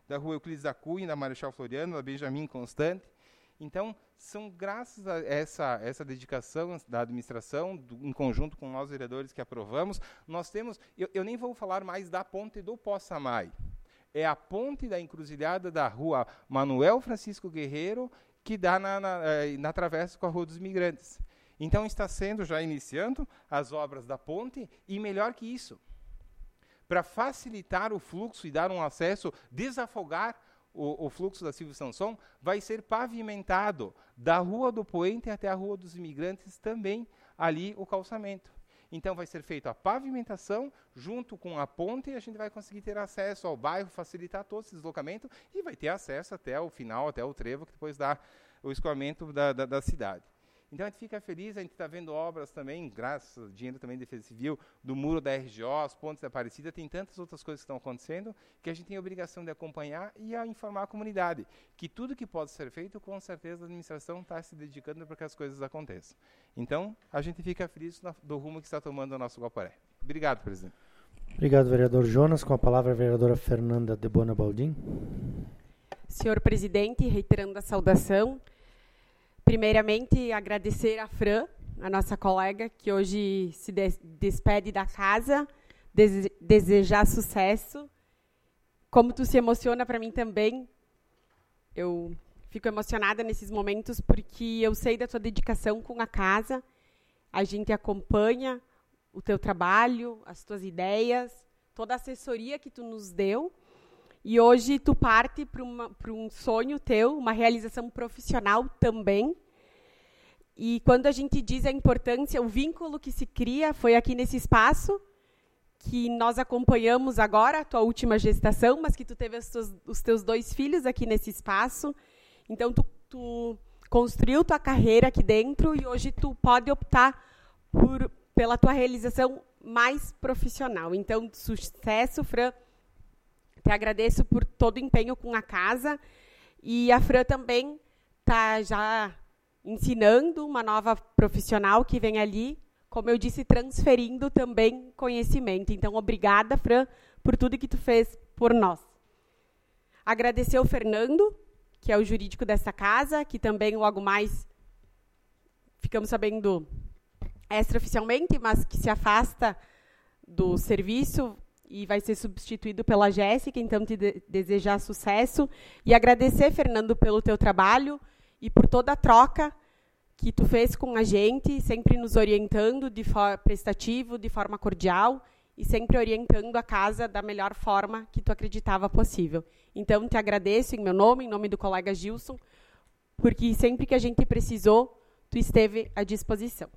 da Rua Euclides da Cunha, da Marechal Floriano, da Benjamin Constant. Então, são graças a essa dedicação da administração, em conjunto com nós vereadores que aprovamos, nós temos, eu nem vou falar mais da ponte do Poçamai, é a ponte da encruzilhada da Rua Manuel Francisco Guerreiro, que dá na travessa com a Rua dos Imigrantes. Então, está sendo já iniciando as obras da ponte, e melhor que isso, para facilitar o fluxo e dar um acesso, desafogar o fluxo da Silvio Sanson, vai ser pavimentado da Rua do Poente até a Rua dos Imigrantes também, ali o calçamento. Então vai ser feita a pavimentação junto com a ponte, e a gente vai conseguir ter acesso ao bairro, facilitar todo esse deslocamento, e vai ter acesso até o final, até o trevo, que depois dá o escoamento da cidade. Então a gente fica feliz, a gente está vendo obras também, graças ao dinheiro também da Defesa Civil, do muro da RGO, as pontes da Aparecida, tem tantas outras coisas que estão acontecendo, que a gente tem a obrigação de acompanhar e a informar a comunidade, que tudo que pode ser feito, com certeza a administração está se dedicando para que as coisas aconteçam. Então, a gente fica feliz do rumo que está tomando o nosso Guaporé. Obrigado, presidente. Obrigado, vereador Jonas. Com a palavra, a vereadora Fernanda de Bona Baldin. Senhor presidente, reiterando a saudação, primeiramente, agradecer a Fran, a nossa colega, que hoje se despede da casa, desejar sucesso. Como tu se emociona, para mim também, eu fico emocionada nesses momentos, porque eu sei da tua dedicação com a casa, a gente acompanha o teu trabalho, as tuas ideias, toda a assessoria que tu nos deu, e hoje tu parte para um sonho teu, uma realização profissional também. E quando a gente diz a importância, o vínculo que se cria, foi aqui nesse espaço que nós acompanhamos agora, a tua última gestação, mas que tu teve os teus 2 filhos aqui nesse espaço. Então, tu construiu tua carreira aqui dentro, e hoje tu pode optar pela tua realização mais profissional. Então, sucesso, Fran. Te agradeço por todo o empenho com a casa, e a Fran também está já ensinando uma nova profissional que vem ali, como eu disse, transferindo também conhecimento. Então, obrigada, Fran, por tudo que tu fez por nós. Agradecer ao Fernando, que é o jurídico dessa casa, que também logo mais ficamos sabendo extraoficialmente, mas que se afasta do serviço e vai ser substituído pela Jéssica, então te desejar sucesso. E agradecer, Fernando, pelo teu trabalho e por toda a troca que tu fez com a gente, sempre nos orientando de forma prestativa, de forma cordial, e sempre orientando a casa da melhor forma que tu acreditava possível. Então, te agradeço em meu nome, em nome do colega Gilson, porque sempre que a gente precisou, tu esteve à disposição.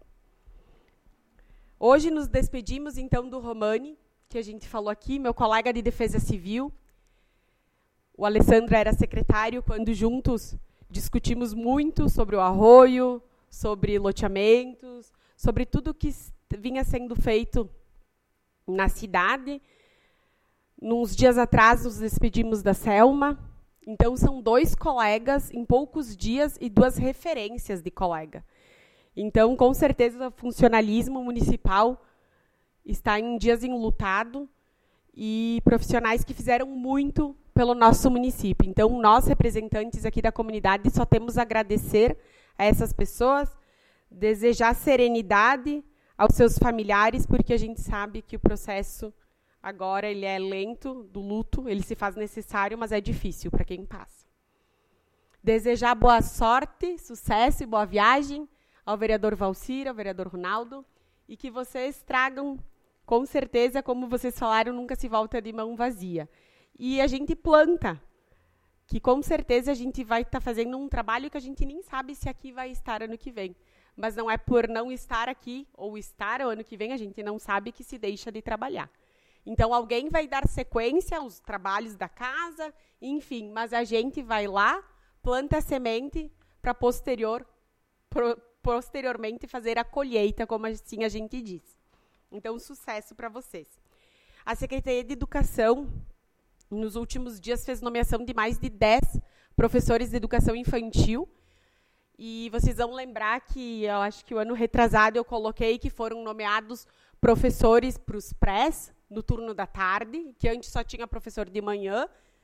Hoje nos despedimos, então, do Romani, que a gente falou aqui, meu colega de Defesa Civil. O Alessandro era secretário quando juntos discutimos muito sobre o arroio, sobre loteamentos, sobre tudo que vinha sendo feito na cidade. Uns dias atrás nos despedimos da Selma. Então, são 2 colegas em poucos dias e 2 referências de colega. Então, com certeza, o funcionalismo municipal está em dias enlutado, e profissionais que fizeram muito pelo nosso município. Então, nós, representantes aqui da comunidade, só temos a agradecer a essas pessoas, desejar serenidade aos seus familiares, porque a gente sabe que o processo agora ele é lento, do luto, ele se faz necessário, mas é difícil para quem passa. Desejar boa sorte, sucesso e boa viagem ao vereador Valcir, ao vereador Ronaldo, e que vocês tragam, com certeza, como vocês falaram, nunca se volta de mão vazia. E a gente planta, que com certeza a gente vai estar fazendo um trabalho que a gente nem sabe se aqui vai estar ano que vem. Mas não é por não estar aqui, ou estar o ano que vem, a gente não sabe que se deixa de trabalhar. Então, alguém vai dar sequência aos trabalhos da casa, enfim, mas a gente vai lá, planta a semente para posteriormente fazer a colheita, como assim a gente diz. Então, sucesso para vocês. A Secretaria de Educação, nos últimos dias, fez nomeação de mais de 10 professores de educação infantil. E vocês vão lembrar que, eu acho que o ano retrasado, eu coloquei que foram nomeados professores para os prés, no turno da tarde, que antes só tinha professor de manhã.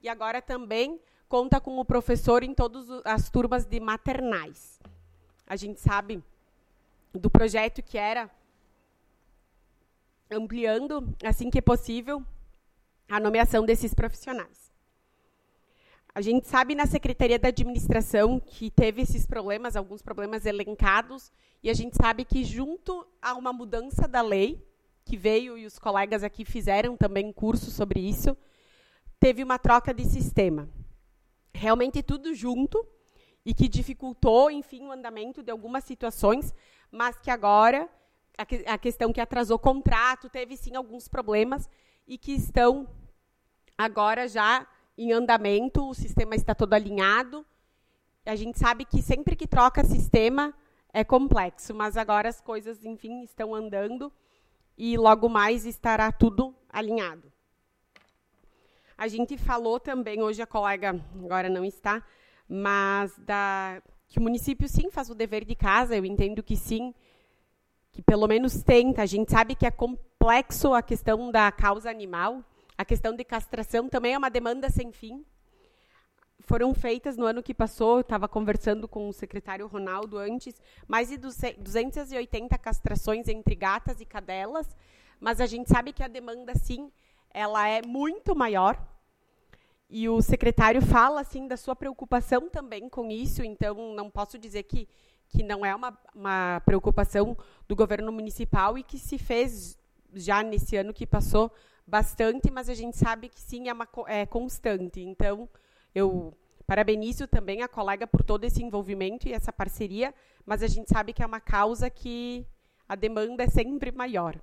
e agora também conta com o professor em todas as turmas de maternais. A gente sabe do projeto que era ampliando, assim que possível, a nomeação desses profissionais. A gente sabe na Secretaria da Administração que teve esses problemas, alguns problemas elencados, e a gente sabe que junto a uma mudança da lei, que veio e os colegas aqui fizeram também curso sobre isso, teve uma troca de sistema. Realmente tudo junto, e que dificultou, enfim, o andamento de algumas situações, mas que agora, a questão que atrasou contrato, teve sim alguns problemas, e que estão agora já em andamento, o sistema está todo alinhado. A gente sabe que sempre que troca sistema é complexo, mas agora as coisas, enfim, estão andando e logo mais estará tudo alinhado. A gente falou também, hoje a colega agora não está, mas que o município sim faz o dever de casa, eu entendo que sim, que pelo menos tenta. A gente sabe que é complexo a questão da causa animal, a questão de castração também é uma demanda sem fim. Foram feitas no ano que passou, eu estava conversando com o secretário Ronaldo antes, mais de 280 castrações entre gatas e cadelas, mas a gente sabe que a demanda, sim, ela é muito maior. E o secretário fala, assim, da sua preocupação também com isso, então não posso dizer que não é uma preocupação do governo municipal e que se fez já nesse ano que passou bastante, mas a gente sabe que sim, é constante. Então, eu parabenizo também a colega por todo esse envolvimento e essa parceria, mas a gente sabe que é uma causa que a demanda é sempre maior.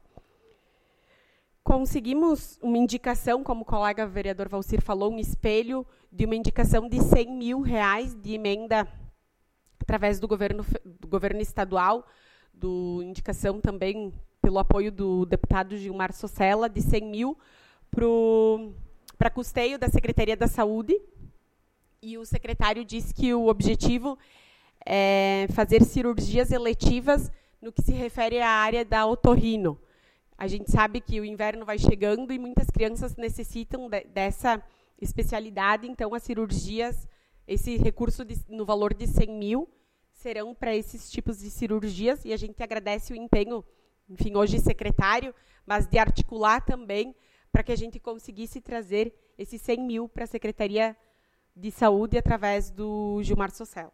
Conseguimos uma indicação, como o colega vereador Valcir falou, um espelho de uma indicação de R$100 mil de emenda através do governo estadual, indicação também pelo apoio do deputado Gilmar Sossella, de 100 mil para custeio da Secretaria da Saúde. E o secretário disse que o objetivo é fazer cirurgias eletivas no que se refere à área da otorrino. A gente sabe que o inverno vai chegando e muitas crianças necessitam dessa especialidade, então as cirurgias, esse recurso no valor de 100 mil, serão para esses tipos de cirurgias, e a gente agradece o empenho, enfim, hoje secretário, mas de articular também para que a gente conseguisse trazer esses 100 mil para a Secretaria de Saúde através do Gilmar Sossella.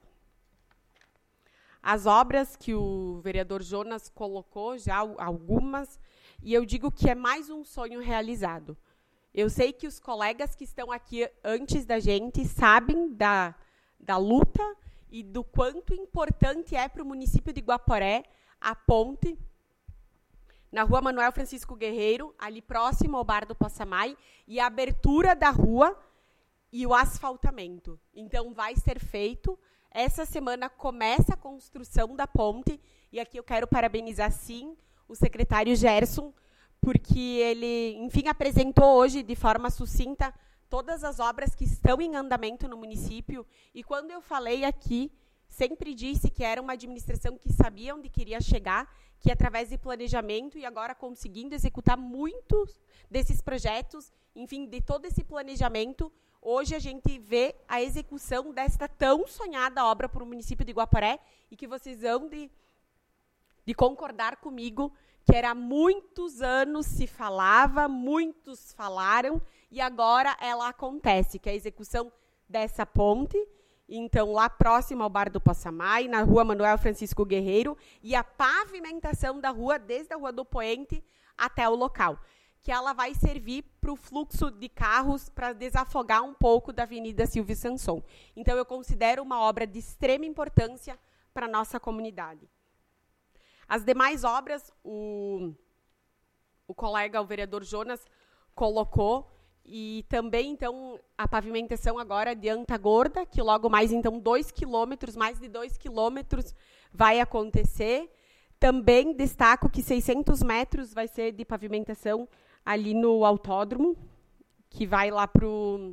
As obras que o vereador Jonas colocou, já algumas, e eu digo que é mais um sonho realizado. Eu sei que os colegas que estão aqui antes da gente sabem da luta e do quanto importante é para o município de Guaporé a ponte na rua Manuel Francisco Guerreiro, ali próximo ao Bar do Passamai, e a abertura da rua e o asfaltamento. Então, vai ser feito. Essa semana começa a construção da ponte, e aqui eu quero parabenizar, sim, o secretário Gerson, porque ele, enfim, apresentou hoje, de forma sucinta, todas as obras que estão em andamento no município. E quando eu falei aqui, sempre disse que era uma administração que sabia onde queria chegar, que através de planejamento e agora conseguindo executar muitos desses projetos, enfim, de todo esse planejamento, hoje a gente vê a execução desta tão sonhada obra para o município de Guaporé, e que vocês hão de concordar comigo que era há muitos anos se falava, muitos falaram, e agora ela acontece, que é a execução dessa ponte, então lá próximo ao Bar do Passamai, na rua Manuel Francisco Guerreiro, e a pavimentação da rua, desde a Rua do Poente até o local, que ela vai servir para o fluxo de carros, para desafogar um pouco da Avenida Silvio Sanson. Então, eu considero uma obra de extrema importância para a nossa comunidade. As demais obras, o colega, o vereador Jonas, colocou, e também, então, a pavimentação agora de Antagorda, que logo mais, então, 2 quilômetros, mais de 2 quilômetros vai acontecer. Também destaco que 600 metros vai ser de pavimentação ali no autódromo, que vai lá para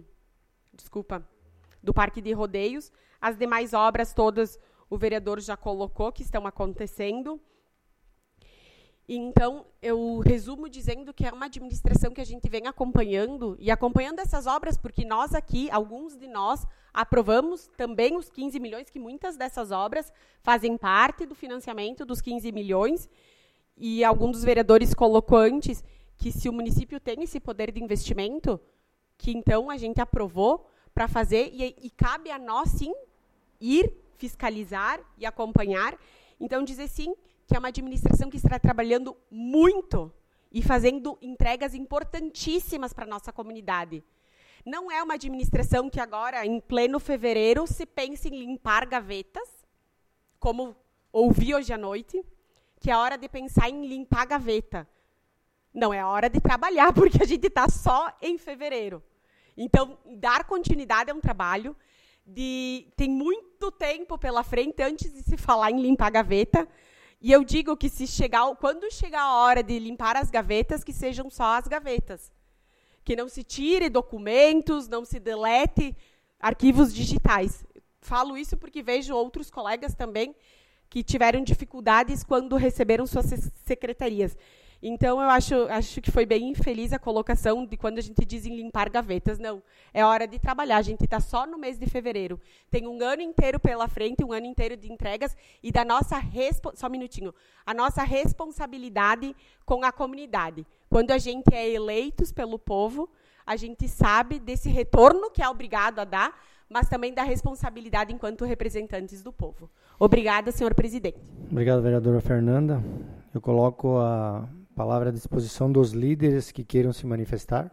do Parque de Rodeios. As demais obras todas o vereador já colocou, que estão acontecendo. Então, eu resumo dizendo que é uma administração que a gente vem acompanhando, e acompanhando essas obras, porque nós aqui, alguns de nós, aprovamos também os 15 milhões, que muitas dessas obras fazem parte do financiamento dos 15 milhões, e algum dos vereadores colocou antes que se o município tem esse poder de investimento, que então a gente aprovou para fazer, e cabe a nós, sim, ir fiscalizar e acompanhar. Então, dizer sim, que é uma administração que está trabalhando muito e fazendo entregas importantíssimas para a nossa comunidade. Não é uma administração que agora, em pleno fevereiro, se pense em limpar gavetas, como ouvi hoje à noite, que é hora de pensar em limpar a gaveta. Não, é hora de trabalhar, porque a gente está só em fevereiro. Então, dar continuidade é um trabalho, tem muito tempo pela frente antes de se falar em limpar a gaveta. E eu digo que quando chegar a hora de limpar as gavetas, que sejam só as gavetas. Que não se tire documentos, não se delete arquivos digitais. Falo isso porque vejo outros colegas também que tiveram dificuldades quando receberam suas secretarias. Então, eu acho que foi bem infeliz a colocação de quando a gente diz em limpar gavetas. Não, é hora de trabalhar. A gente está só no mês de fevereiro. Tem um ano inteiro pela frente, um ano inteiro de entregas e da nossa só um minutinho, a nossa responsabilidade com a comunidade. Quando a gente é eleitos pelo povo, a gente sabe desse retorno que é obrigado a dar, mas também da responsabilidade enquanto representantes do povo. Obrigada, senhor presidente. Obrigado, vereadora Fernanda. Eu coloco a palavra à disposição dos líderes que queiram se manifestar.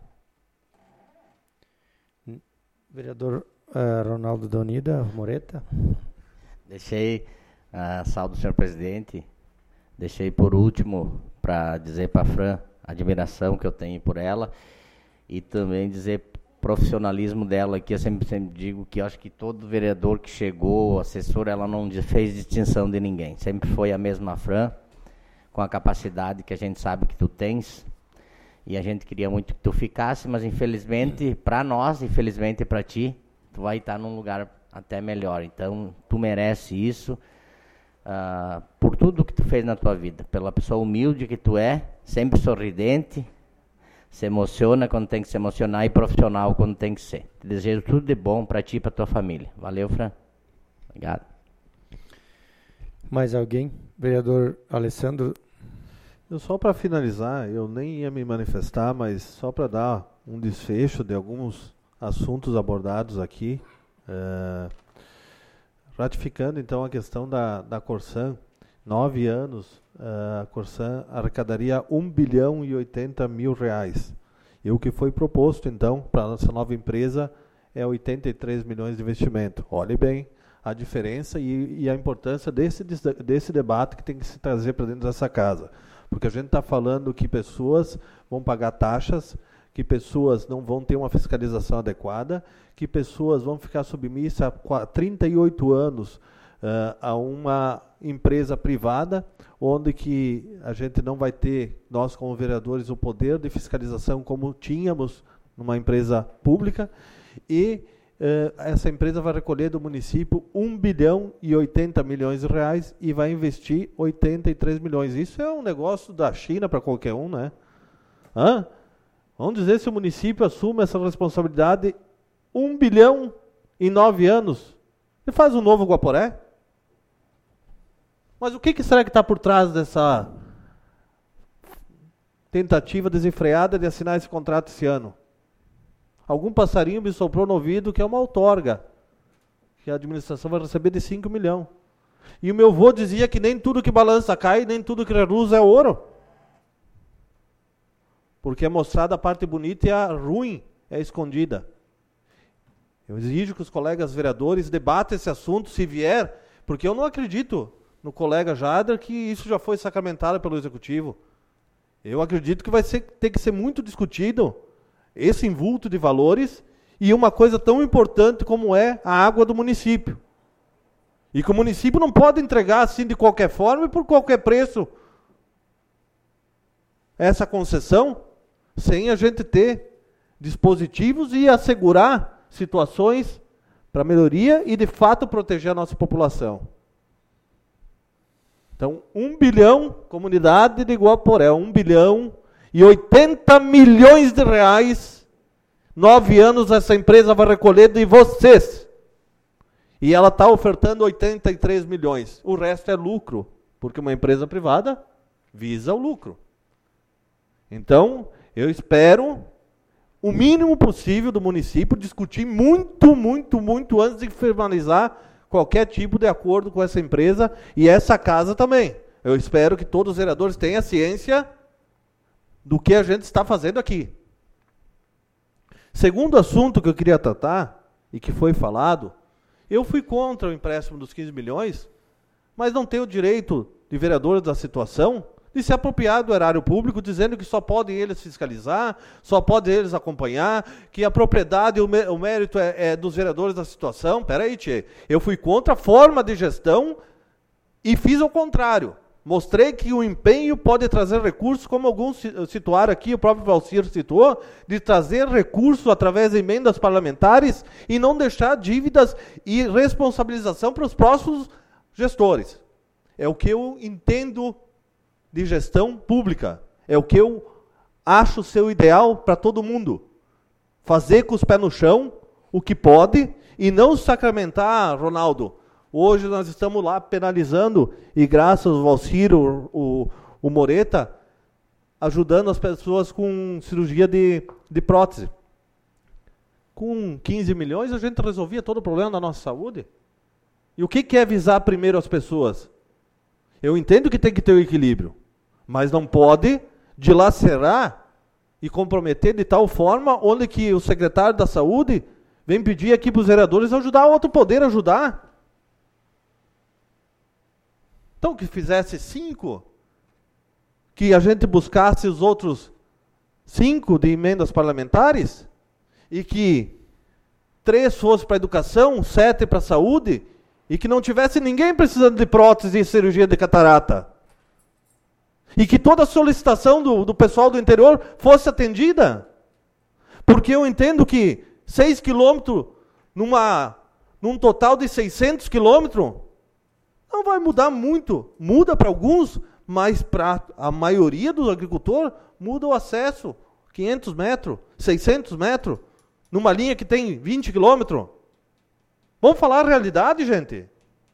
Vereador Ronaldo da Unida, Moreta. Deixei a saldo do senhor presidente, deixei por último para dizer para a Fran a admiração que eu tenho por ela e também dizer profissionalismo dela, que eu sempre digo que eu acho que todo vereador que chegou, assessor, ela não fez distinção de ninguém, sempre foi a mesma Fran, com a capacidade que a gente sabe que tu tens, e a gente queria muito que tu ficasse, mas infelizmente para nós, infelizmente para ti, tu vai estar num lugar até melhor. Então, tu merece isso, por tudo que tu fez na tua vida, pela pessoa humilde que tu é, sempre sorridente, se emociona quando tem que se emocionar e profissional quando tem que ser. Te desejo tudo de bom para ti e para tua família. Valeu, Fran. Obrigado. Mais alguém? Vereador Alessandro. Eu só para finalizar, eu nem ia me manifestar, mas só para dar um desfecho de alguns assuntos abordados aqui, ratificando então a questão da Corsan, 9 anos, a Corsan arrecadaria 1 bilhão e 80 mil reais. E o que foi proposto então para a nossa nova empresa é 83 milhões de investimento. Olhe bem a diferença e a importância desse debate que tem que se trazer para dentro dessa casa. Porque a gente está falando que pessoas vão pagar taxas, que pessoas não vão ter uma fiscalização adequada, que pessoas vão ficar submissas há 38 anos a uma empresa privada, onde que a gente não vai ter, nós como vereadores, o poder de fiscalização como tínhamos numa empresa pública, e essa empresa vai recolher do município 1 bilhão e 80 milhões de reais e vai investir 83 milhões. Isso é um negócio da China para qualquer um, né? Vamos dizer se o município assume essa responsabilidade, 1 bilhão em 9 anos. Ele faz um novo Guaporé? Mas o que será que está por trás dessa tentativa desenfreada de assinar esse contrato esse ano? Algum passarinho me soprou no ouvido que é uma outorga, que a administração vai receber de 5 milhões. E o meu avô dizia que nem tudo que balança cai, nem tudo que reluz é ouro. Porque é mostrada a parte bonita e a ruim é escondida. Eu exijo que os colegas vereadores debatam esse assunto, se vier, porque eu não acredito no colega Jader que isso já foi sacramentado pelo Executivo. Eu acredito que vai ter que ser muito discutido esse invulto de valores e uma coisa tão importante como é a água do município. E que o município não pode entregar assim de qualquer forma e por qualquer preço essa concessão sem a gente ter dispositivos e assegurar situações para melhoria e de fato proteger a nossa população. Então, 1 bilhão, comunidade de Guaporé, 1 bilhão e 80 milhões de reais, 9 anos essa empresa vai recolher de vocês. E ela está ofertando 83 milhões. O resto é lucro, porque uma empresa privada visa o lucro. Então, eu espero o mínimo possível do município discutir muito antes de formalizar qualquer tipo de acordo com essa empresa e essa casa também. Eu espero que todos os vereadores tenham ciência do que a gente está fazendo aqui. Segundo assunto que eu queria tratar, e que foi falado, eu fui contra o empréstimo dos 15 milhões, mas não tenho o direito de vereadores da situação de se apropriar do erário público, dizendo que só podem eles fiscalizar, só podem eles acompanhar, que a propriedade e o mérito é dos vereadores da situação. Peraí, tchê. Eu fui contra a forma de gestão e fiz o contrário. Mostrei que o empenho pode trazer recursos, como alguns situaram aqui, o próprio Valcir citou, de trazer recursos através de emendas parlamentares e não deixar dívidas e responsabilização para os próximos gestores. É o que eu entendo de gestão pública. É o que eu acho ser o ideal para todo mundo. Fazer com os pés no chão o que pode e não sacramentar, Ronaldo. Hoje nós estamos lá penalizando, e graças ao Valcir, o Moreta, ajudando as pessoas com cirurgia de prótese. Com 15 milhões a gente resolvia todo o problema da nossa saúde. E o que é visar primeiro as pessoas? Eu entendo que tem que ter o equilíbrio, mas não pode dilacerar e comprometer de tal forma onde que o secretário da saúde vem pedir aqui para os vereadores ajudar o outro poder ajudar. Então, que fizesse 5, que a gente buscasse os outros 5 de emendas parlamentares, e que 3 fosse para a educação, 7 para a saúde, e que não tivesse ninguém precisando de prótese e cirurgia de catarata. E que toda a solicitação do pessoal do interior fosse atendida. Porque eu entendo que 6 quilômetros num total de 600 quilômetros não vai mudar muito. Muda para alguns, mas para a maioria dos agricultores muda o acesso. 500 metros, 600 metros, numa linha que tem 20 quilômetros. Vamos falar a realidade, gente?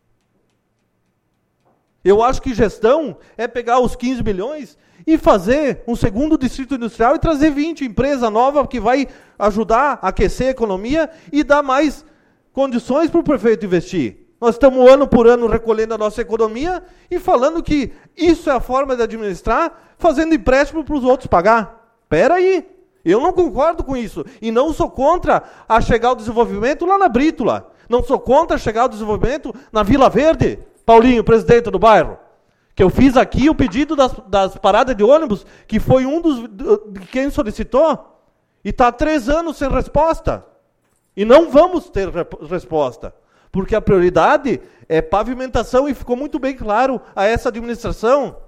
Eu acho que gestão é pegar os 15 milhões e fazer um segundo distrito industrial e trazer 20 empresas novas que vai ajudar a aquecer a economia e dar mais condições para o prefeito investir. Nós estamos ano por ano recolhendo a nossa economia e falando que isso é a forma de administrar, fazendo empréstimo para os outros pagar. Espera aí, eu não concordo com isso. E não sou contra a chegar ao desenvolvimento lá na Brítula. Não sou contra chegar ao desenvolvimento na Vila Verde. Paulinho, presidente do bairro, que eu fiz aqui o pedido das paradas de ônibus, que foi de quem solicitou, e está há 3 anos sem resposta. E não vamos ter resposta, porque a prioridade é pavimentação, e ficou muito bem claro a essa administração.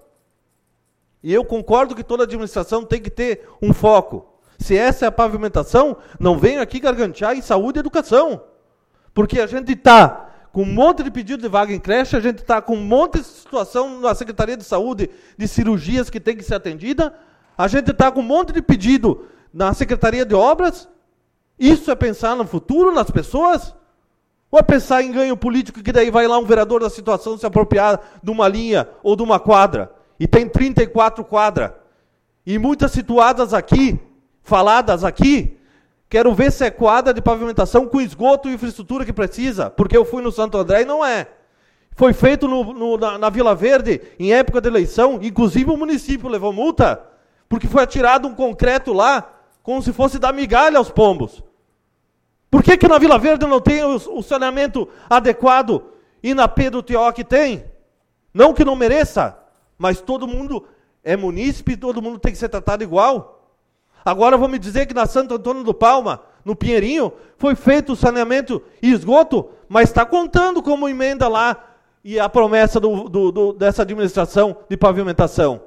E eu concordo que toda administração tem que ter um foco. Se essa é a pavimentação, não venha aqui gargantear em saúde e educação. Porque a gente está com um monte de pedido de vaga em creche, a gente está com um monte de situação na Secretaria de Saúde de cirurgias que tem que ser atendida, a gente está com um monte de pedido na Secretaria de Obras. Isso é pensar no futuro, nas pessoas? Ou é pensar em ganho político, que daí vai lá um vereador da situação se apropriar de uma linha ou de uma quadra, e tem 34 quadras, e muitas situadas aqui, faladas aqui. Quero ver se é quadra de pavimentação com esgoto e infraestrutura que precisa, porque eu fui no Santo André e não é. Foi feito na Vila Verde, em época de eleição, inclusive o município levou multa, porque foi atirado um concreto lá, como se fosse dar migalha aos pombos. Por que na Vila Verde não tem o saneamento adequado e na Pedro Teoc tem? Não que não mereça, mas todo mundo é munícipe e todo mundo tem que ser tratado igual. Agora vão me dizer que na Santo Antônio do Palma, no Pinheirinho, foi feito o saneamento e esgoto, mas está contando como emenda lá e a promessa dessa administração de pavimentação.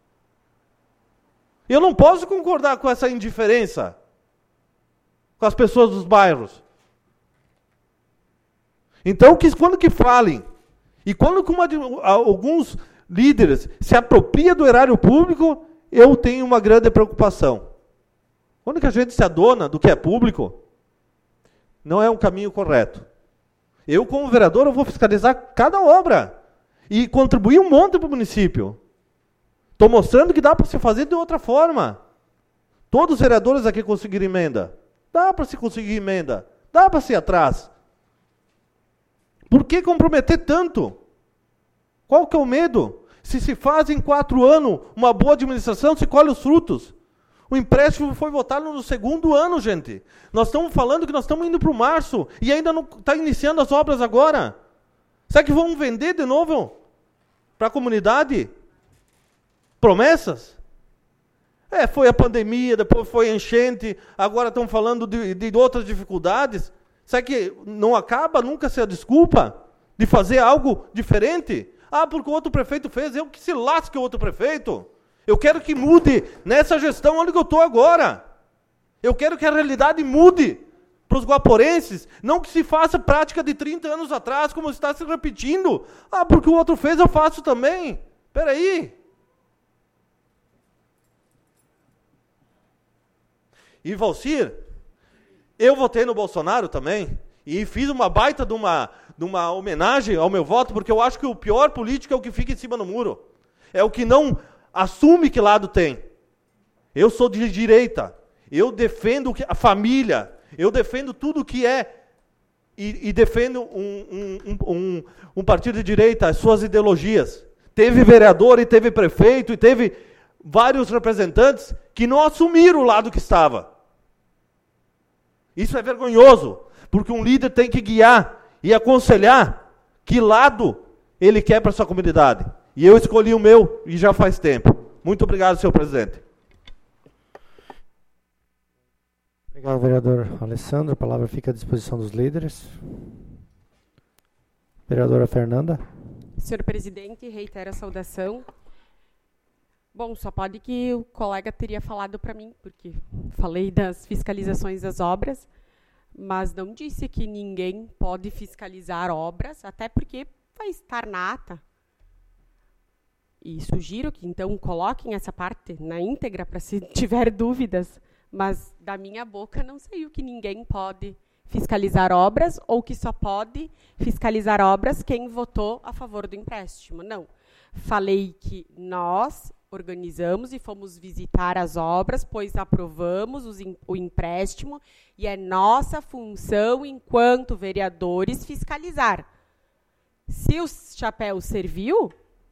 Eu não posso concordar com essa indiferença com as pessoas dos bairros. Então, quando que falem, e quando alguns líderes se apropria do erário público, eu tenho uma grande preocupação. Quando que a gente se adona do que é público, não é um caminho correto. Eu, como vereador, eu vou fiscalizar cada obra e contribuir um monte para o município. Estou mostrando que dá para se fazer de outra forma. Todos os vereadores aqui conseguiram emenda. Dá para se conseguir emenda. Dá para se ir atrás. Por que comprometer tanto? Qual que é o medo? Se faz em 4 anos uma boa administração, se colhe os frutos. O empréstimo foi votado no 2º ano, gente. Nós estamos falando que nós estamos indo para o março e ainda não está iniciando as obras agora. Será que vamos vender de novo para a comunidade? Promessas? Foi a pandemia, depois foi a enchente, agora estão falando de outras dificuldades. Será que não acaba nunca ser a desculpa de fazer algo diferente? Porque o outro prefeito fez, eu que se lasque o outro prefeito. Eu quero que mude nessa gestão onde eu estou agora. Eu quero que a realidade mude para os guaporenses, não que se faça prática de 30 anos atrás, como está se repetindo. Porque o outro fez, eu faço também. Espera aí. E Valcir, eu votei no Bolsonaro também, e fiz uma baita de uma homenagem ao meu voto, porque eu acho que o pior político é o que fica em cima do muro. É o que não assume que lado tem. Eu sou de direita. Eu defendo a família. Eu defendo tudo que é. E defendo um partido de direita, as suas ideologias. Teve vereador e teve prefeito e teve vários representantes que não assumiram o lado que estava. Isso é vergonhoso, porque um líder tem que guiar e aconselhar que lado ele quer para a sua comunidade. E eu escolhi o meu, e já faz tempo. Muito obrigado, senhor presidente. Obrigado, vereador Alessandro. A palavra fica à disposição dos líderes. Vereadora Fernanda. Senhor presidente, reitero a saudação. Bom, só pode que o colega teria falado para mim, porque falei das fiscalizações das obras, mas não disse que ninguém pode fiscalizar obras, até porque vai estar na ata. E sugiro que, então, coloquem essa parte na íntegra para se tiver dúvidas, mas da minha boca não saiu que ninguém pode fiscalizar obras ou que só pode fiscalizar obras quem votou a favor do empréstimo. Não. Falei que nós organizamos e fomos visitar as obras, pois aprovamos o empréstimo e é nossa função, enquanto vereadores, fiscalizar. Se o chapéu serviu,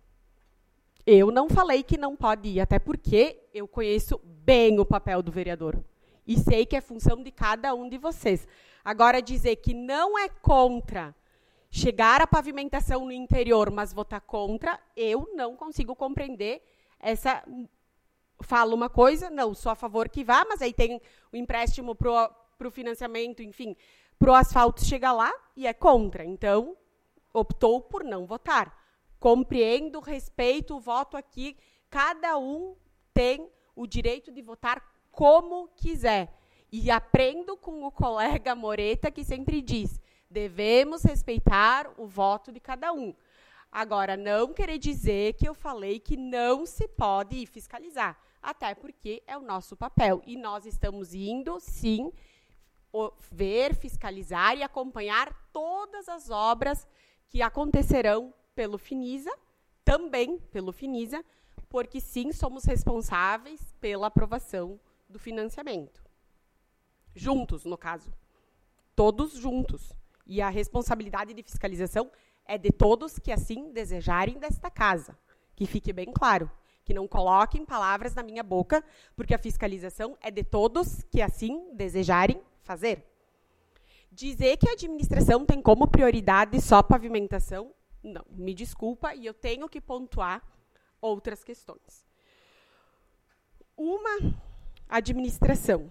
eu não falei que não pode ir, até porque eu conheço bem o papel do vereador e sei que é função de cada um de vocês. Agora, dizer que não é contra chegar à pavimentação no interior, mas votar contra, eu não consigo compreender essa. Falo uma coisa, não, sou a favor que vá, mas aí tem o empréstimo para o financiamento, enfim, para o asfalto chegar lá e é contra. Então, optou por não votar. Compreendo, respeito o voto aqui. Cada um tem o direito de votar como quiser. E aprendo com o colega Moreta, que sempre diz, devemos respeitar o voto de cada um. Agora, não querer dizer que eu falei que não se pode ir fiscalizar, até porque é o nosso papel. E nós estamos indo, sim, ver, fiscalizar e acompanhar todas as obras que acontecerão pelo Finisa, também pelo Finisa, porque, sim, somos responsáveis pela aprovação do financiamento. Juntos, no caso. Todos juntos. E a responsabilidade de fiscalização é de todos que assim desejarem desta casa. Que fique bem claro. Que não coloquem palavras na minha boca, porque a fiscalização é de todos que assim desejarem fazer. Dizer que a administração tem como prioridade só pavimentação, não, me desculpa, e eu tenho que pontuar outras questões. Uma administração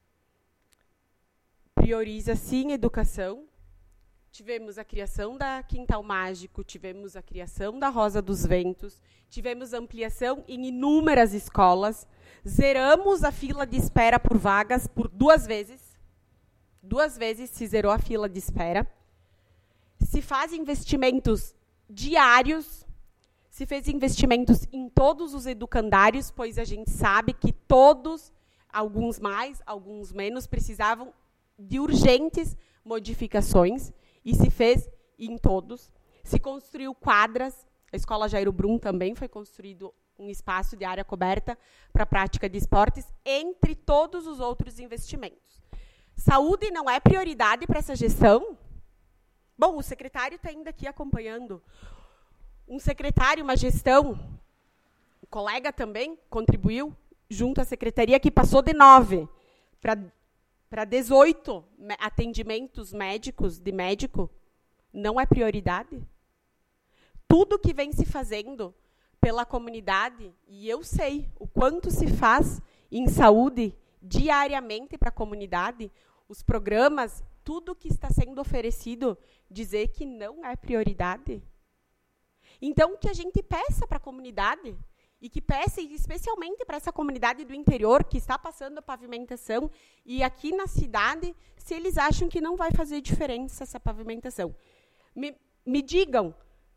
prioriza, sim, educação. Tivemos a criação da Quintal Mágico, tivemos a criação da Rosa dos Ventos, tivemos ampliação em inúmeras escolas, zeramos a fila de espera por vagas por 2 vezes. 2 vezes se zerou a fila de espera. Se faz investimentos diários, se fez investimentos em todos os educandários, pois a gente sabe que todos, alguns mais, alguns menos, precisavam de urgentes modificações, e se fez em todos. Se construiu quadras, a Escola Jairo Brum também foi construído um espaço de área coberta para a prática de esportes, entre todos os outros investimentos. Saúde não é prioridade para essa gestão? Bom, o secretário está ainda aqui acompanhando. Um secretário, uma gestão, um colega também contribuiu junto à secretaria, que passou de 9 para 18 atendimentos médicos de médico. Não é prioridade? Tudo que vem se fazendo pela comunidade, e eu sei o quanto se faz em saúde diariamente para a comunidade, os programas, tudo que está sendo oferecido, dizer que não é prioridade. Então, que a gente peça para a comunidade, e que peça especialmente para essa comunidade do interior, que está passando a pavimentação, e aqui na cidade, se eles acham que não vai fazer diferença essa pavimentação. Me digam,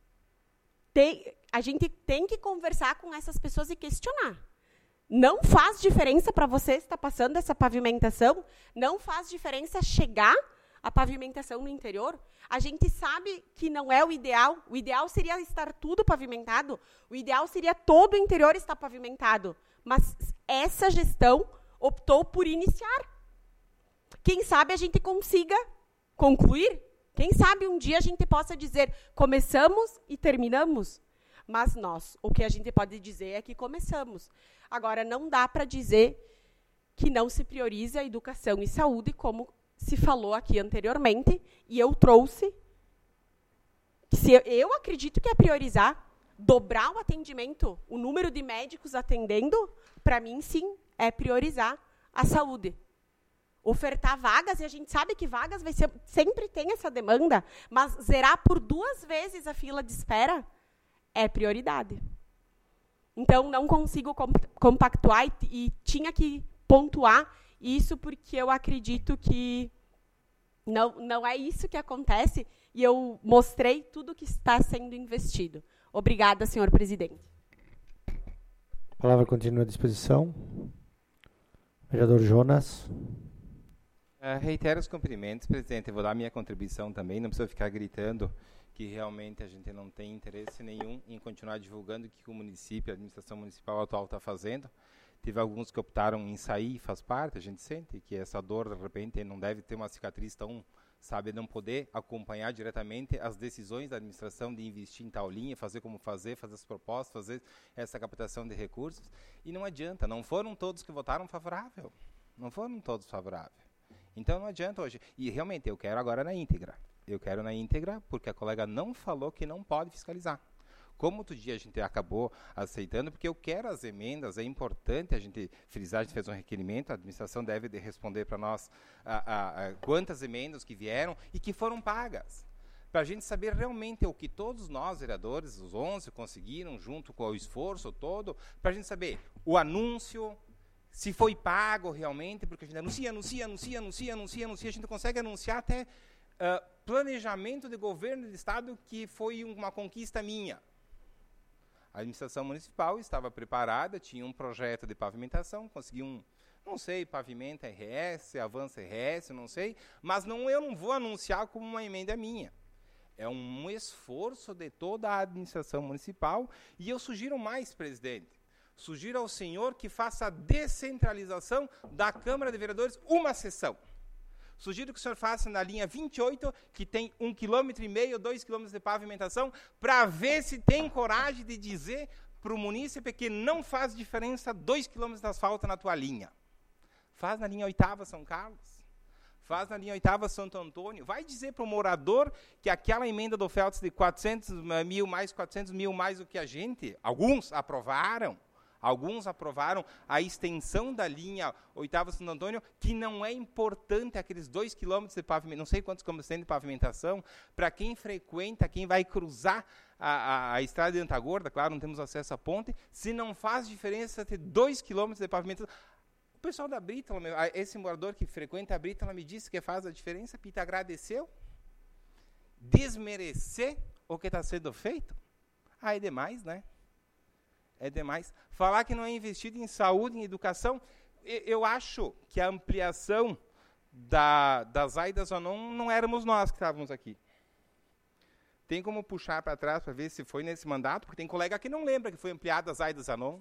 a gente tem que conversar com essas pessoas e questionar. Não faz diferença para você estar passando essa pavimentação? Não faz diferença chegar a pavimentação no interior? A gente sabe que não é o ideal. O ideal seria estar tudo pavimentado. O ideal seria todo o interior estar pavimentado. Mas essa gestão optou por iniciar. Quem sabe a gente consiga concluir? Quem sabe um dia a gente possa dizer, começamos e terminamos? Mas o que a gente pode dizer é que começamos. Agora, não dá para dizer que não se prioriza a educação e saúde, como se falou aqui anteriormente, e eu trouxe, eu acredito que é priorizar, dobrar o atendimento, o número de médicos atendendo, para mim, sim, é priorizar a saúde. Ofertar vagas, e a gente sabe que vagas sempre tem essa demanda, mas zerar por 2 vezes a fila de espera é prioridade. Então, não consigo compactuar e tinha que pontuar isso porque eu acredito que não é isso que acontece, e eu mostrei tudo que está sendo investido. Obrigada, senhor presidente. A palavra continua à disposição. Vereador Jonas. Reitero os cumprimentos, presidente. Eu vou dar a minha contribuição também, não precisa ficar gritando que realmente a gente não tem interesse nenhum em continuar divulgando o que o município, a administração municipal atual está fazendo. Teve alguns que optaram em sair, faz parte, a gente sente que essa dor, de repente, não deve ter uma cicatriz tão, não poder acompanhar diretamente as decisões da administração de investir em tal linha, fazer como fazer as propostas, fazer essa captação de recursos. E não adianta, não foram todos que votaram favorável. Não foram todos favoráveis. Então não adianta hoje. E realmente eu quero agora na íntegra. Eu quero na íntegra porque a colega não falou que não pode fiscalizar. Como outro dia a gente acabou aceitando, porque eu quero as emendas, é importante a gente frisar, a gente fez um requerimento, a administração deve responder para nós quantas emendas que vieram e que foram pagas. Para a gente saber realmente o que todos nós, vereadores, os 11, conseguiram, junto com o esforço todo, para a gente saber o anúncio, se foi pago realmente, porque a gente anuncia, a gente consegue anunciar até planejamento de governo de estado, que foi uma conquista minha. A administração municipal estava preparada, tinha um projeto de pavimentação, conseguiu não sei, pavimenta RS, avança RS, não sei, mas eu não vou anunciar como uma emenda minha. É um esforço de toda a administração municipal, e eu sugiro mais, presidente. Sugiro ao senhor que faça a descentralização da Câmara de Vereadores, uma sessão. Sugiro que o senhor faça na linha 28, que tem 1,5 km, 2 km de pavimentação, para ver se tem coragem de dizer para o munícipe que não faz diferença 2 km de asfalto na tua linha. Faz na linha 8ª São Carlos. Faz na linha 8ª Santo Antônio. Vai dizer para o morador que aquela emenda do Feltz de 400 mil mais 400 mil mais do que a gente, alguns aprovaram a extensão da linha 8ª Santo Antônio, que não é importante aqueles 2 quilômetros de pavimentação, não sei quantos quilômetros tem de pavimentação, para quem frequenta, quem vai cruzar a estrada de Antagorda, claro, não temos acesso à ponte, se não faz diferença ter 2 quilômetros de pavimentação. O pessoal da Brítala, esse morador que frequenta a Brítala me disse que faz a diferença, Pita agradeceu, desmerecer o que está sendo feito, aí demais, né? É demais. Falar que não é investido em saúde, em educação, eu acho que a ampliação das AIDAS ou não éramos nós que estávamos aqui. Tem como puxar para trás para ver se foi nesse mandato, porque tem colega que não lembra que foi ampliada as AIDAS Anon,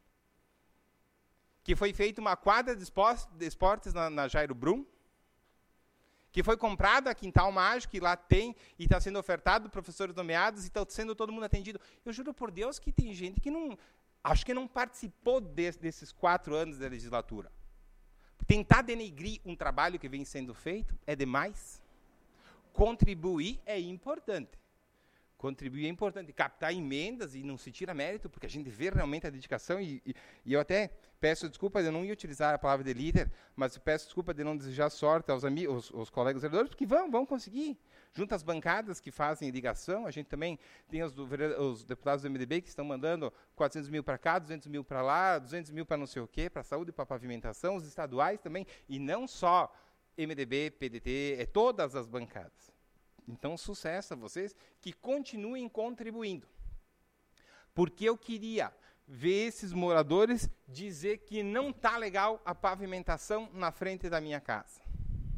que foi feita uma quadra de esportes na Jairo Brum, que foi comprada a Quintal Mágico, que lá tem, e está sendo ofertado professores nomeados, e está sendo todo mundo atendido. Eu juro por Deus que tem gente que não, acho que não participou desses 4 anos da legislatura. Tentar denegrir um trabalho que vem sendo feito é demais. Contribuir é importante. Contribuir é importante. Captar emendas e não se tira mérito, porque a gente vê realmente a dedicação. E eu até peço desculpa, eu não ia utilizar a palavra de líder, mas eu peço desculpa de não desejar sorte aos amigos, os colegas vereadores, porque vão conseguir. Junto às bancadas que fazem ligação, a gente também tem os deputados do MDB que estão mandando 400 mil para cá, 200 mil para lá, 200 mil para não sei o quê, para saúde, para pavimentação, os estaduais também, e não só MDB, PDT, é todas as bancadas. Então, sucesso a vocês, que continuem contribuindo. Porque eu queria ver esses moradores dizer que não está legal a pavimentação na frente da minha casa.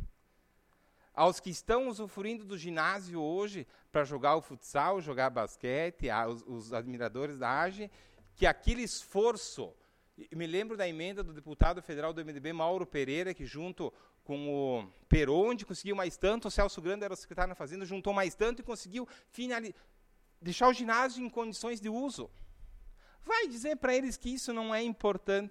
Aos que estão usufruindo do ginásio hoje para jogar o futsal, jogar basquete, os admiradores da AGE, que aquele esforço... Me lembro da emenda do deputado federal do MDB, Mauro Pereira, que junto com o Peronde conseguiu mais tanto, o Celso Grande era o secretário na Fazenda, juntou mais tanto e conseguiu deixar o ginásio em condições de uso. Vai dizer para eles que isso não é importante.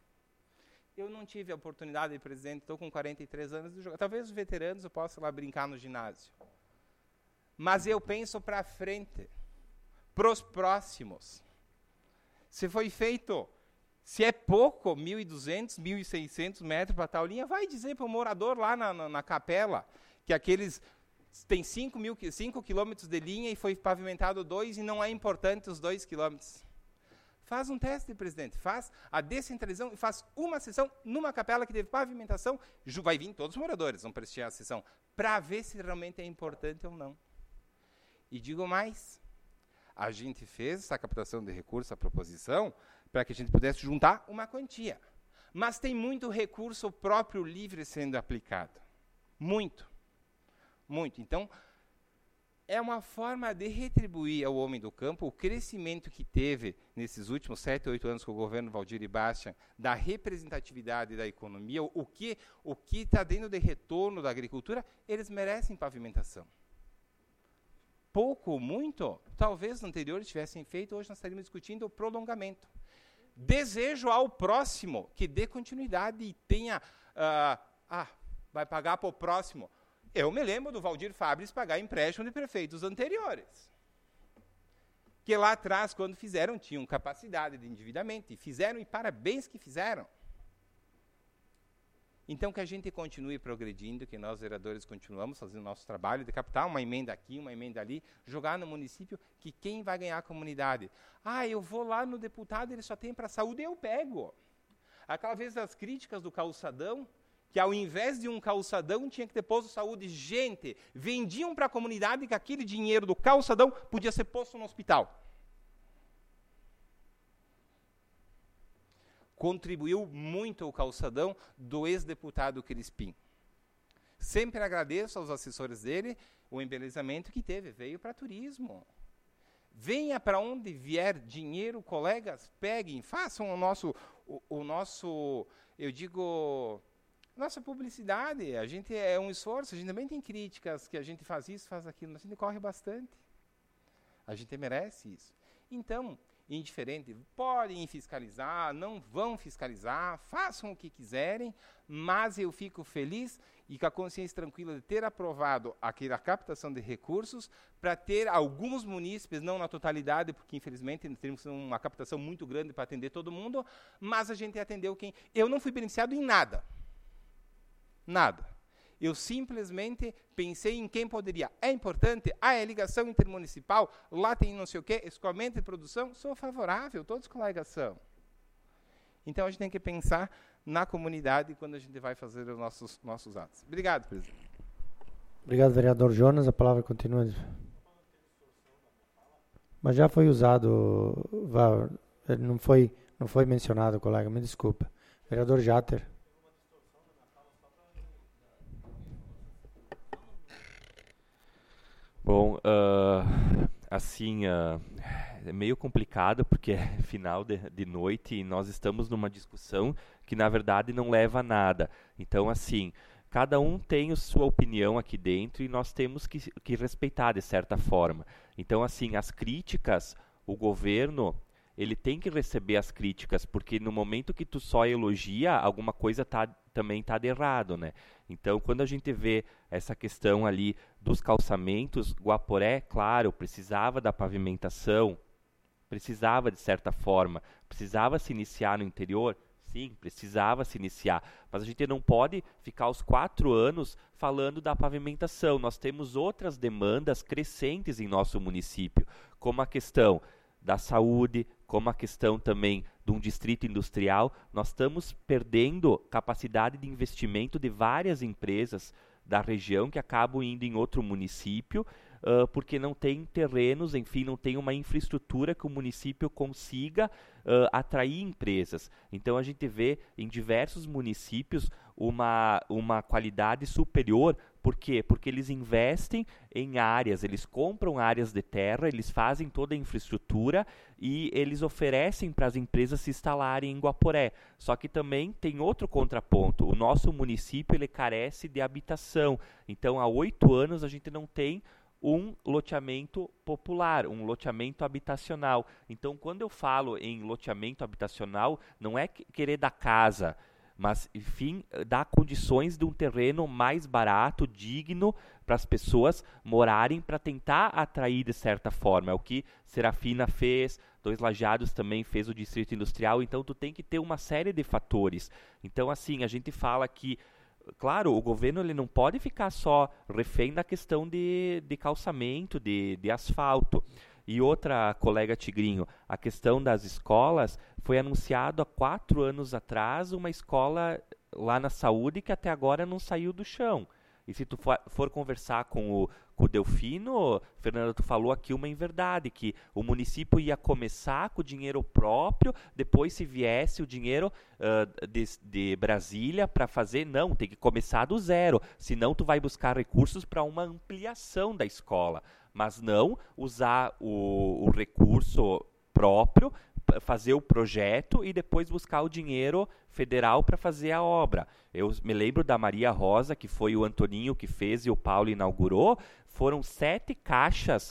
Eu não tive a oportunidade de presidente, estou com 43 anos de jogar. Talvez os veteranos eu possa lá brincar no ginásio. Mas eu penso para frente, para os próximos. Se foi feito, se é pouco, 1.200, 1.600 metros para tal linha, vai dizer para o morador lá na capela que aqueles tem 5 quilômetros de linha e foi pavimentado 2 e não é importante os 2 quilômetros. Faz um teste, presidente, faz a descentralização e faz uma sessão numa capela que teve pavimentação, vai vir todos os moradores, vão prestigiar a sessão, para ver se realmente é importante ou não. E digo mais, a gente fez essa captação de recursos, a proposição, para que a gente pudesse juntar uma quantia. Mas tem muito recurso próprio livre sendo aplicado. Muito. Muito. Então, é uma forma de retribuir ao homem do campo o crescimento que teve nesses últimos 7, 8 anos com o governo Valdir e Bastian, da representatividade da economia, o que está dentro de retorno da agricultura, eles merecem pavimentação. Pouco ou muito, talvez no anterior tivessem feito, hoje nós estaríamos discutindo o prolongamento. Desejo ao próximo que dê continuidade e tenha... vai pagar para o próximo. Eu me lembro do Valdir Fabris pagar empréstimo de prefeitos anteriores. Que lá atrás, quando fizeram, tinham capacidade de endividamento. E fizeram, e parabéns que fizeram. Então, que a gente continue progredindo, que nós, vereadores, continuamos fazendo o nosso trabalho de captar uma emenda aqui, uma emenda ali, jogar no município, que quem vai ganhar a comunidade? Eu vou lá no deputado, ele só tem para saúde, eu pego. Aquela vez das críticas do calçadão, que ao invés de um calçadão tinha que ter posto saúde. Gente, vendiam para a comunidade que aquele dinheiro do calçadão podia ser posto no hospital. Contribuiu muito o calçadão do ex-deputado Crispim. Sempre agradeço aos assessores dele o embelezamento que teve. Veio para turismo. Venha para onde vier dinheiro, colegas, peguem, façam o nosso, eu digo... Nossa publicidade, a gente é um esforço, a gente também tem críticas, que a gente faz isso, faz aquilo, mas a gente corre bastante. A gente merece isso. Então, indiferente, podem fiscalizar, não vão fiscalizar, façam o que quiserem, mas eu fico feliz e com a consciência tranquila de ter aprovado aquela captação de recursos para ter alguns munícipes, não na totalidade, porque infelizmente temos uma captação muito grande para atender todo mundo, mas a gente atendeu quem... Eu não fui beneficiado em nada. Nada. Eu simplesmente pensei em quem poderia. É importante? É ligação intermunicipal, lá tem não sei o quê, escoamento de produção, sou favorável, todos com ligação. Então a gente tem que pensar na comunidade quando a gente vai fazer os nossos atos. Obrigado, presidente. Obrigado, vereador Jonas. A palavra continua. Mas já foi usado, Não foi mencionado, colega, me desculpa. Vereador Jatter. Bom, assim, é meio complicado porque é final de noite e nós estamos numa discussão que na verdade não leva a nada. Então, assim, cada um tem a sua opinião aqui dentro e nós temos que respeitar de certa forma. Então, assim, as críticas, o governo, ele tem que receber as críticas, porque no momento que tu só elogia, alguma coisa também está de errado, né? Então, quando a gente vê essa questão ali dos calçamentos, Guaporé, claro, precisava da pavimentação, precisava de certa forma, precisava se iniciar no interior, sim, precisava se iniciar, mas a gente não pode ficar os 4 anos falando da pavimentação. Nós temos outras demandas crescentes em nosso município, como a questão da saúde, como a questão também de um distrito industrial. Nós estamos perdendo capacidade de investimento de várias empresas da região que acabam indo em outro município, porque não tem terrenos, enfim, não tem uma infraestrutura que o município consiga atrair empresas. Então a gente vê em diversos municípios uma qualidade superior. Por quê? Porque eles investem em áreas, eles compram áreas de terra, eles fazem toda a infraestrutura e eles oferecem para as empresas se instalarem em Guaporé. Só que também tem outro contraponto. O nosso município ele carece de habitação. Então, há 8 anos a gente não tem um loteamento popular, um loteamento habitacional. Então, quando eu falo em loteamento habitacional, não é querer dar casa, mas, enfim, dar condições de um terreno mais barato, digno, para as pessoas morarem, para tentar atrair de certa forma. É o que Serafina fez, Dois Lajados também fez o Distrito Industrial, então tu tem que ter uma série de fatores. Então, assim, a gente fala que, claro, o governo ele não pode ficar só refém da questão de calçamento, de asfalto. E outra, colega Tigrinho, a questão das escolas, foi anunciado há 4 anos atrás uma escola lá na saúde que até agora não saiu do chão. E se tu for conversar com o Delfino, Fernanda, tu falou aqui uma inverdade, que o município ia começar com o dinheiro próprio, depois se viesse o dinheiro de Brasília para fazer, não, tem que começar do zero, senão tu vai buscar recursos para uma ampliação da escola, mas não usar o recurso próprio, fazer o projeto e depois buscar o dinheiro federal para fazer a obra. Eu me lembro da Maria Rosa, que foi o Antoninho que fez e o Paulo inaugurou. Foram 7 caixas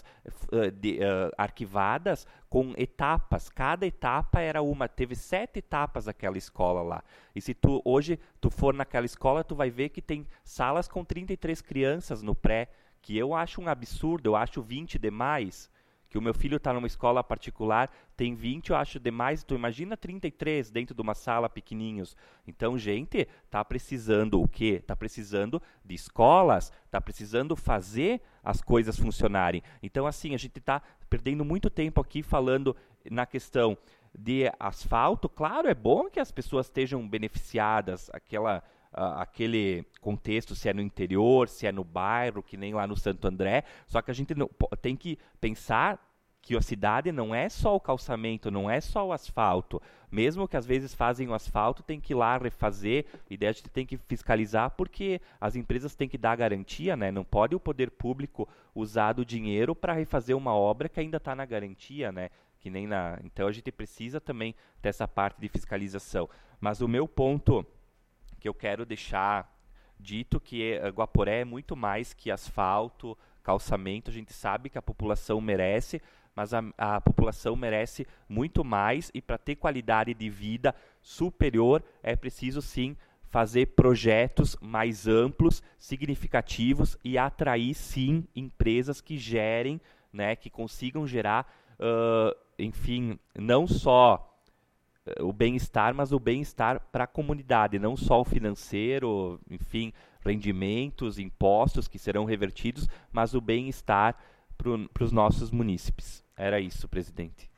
arquivadas com etapas. Cada etapa era uma. Teve 7 etapas aquela escola lá. E se hoje tu for naquela escola, tu vai ver que tem salas com 33 crianças no pré, que eu acho um absurdo, eu acho 20 demais. Que o meu filho está numa escola particular, tem 20, eu acho demais. Tu imagina 33 dentro de uma sala pequenininhos. Então, gente, está precisando o quê? Está precisando de escolas, está precisando fazer as coisas funcionarem. Então, assim, a gente está perdendo muito tempo aqui falando na questão de asfalto. Claro, é bom que as pessoas estejam beneficiadas, aquele contexto, se é no interior, se é no bairro, que nem lá no Santo André, só que a gente tem que pensar que a cidade não é só o calçamento, não é só o asfalto. Mesmo que às vezes fazem o asfalto, tem que ir lá refazer, e daí a gente tem que fiscalizar, porque as empresas têm que dar garantia, né? Não pode o poder público usar do dinheiro para refazer uma obra que ainda está na garantia, né? Que nem Então a gente precisa também dessa parte de fiscalização. Mas o meu ponto que eu quero deixar dito que Guaporé é muito mais que asfalto, calçamento. A gente sabe que a população merece, mas a população merece muito mais, e para ter qualidade de vida superior é preciso sim fazer projetos mais amplos, significativos, e atrair sim empresas que gerem, né, que consigam gerar, enfim, não só o bem-estar, mas o bem-estar para a comunidade, não só o financeiro, enfim, rendimentos, impostos que serão revertidos, mas o bem-estar para os nossos munícipes. Era isso, presidente.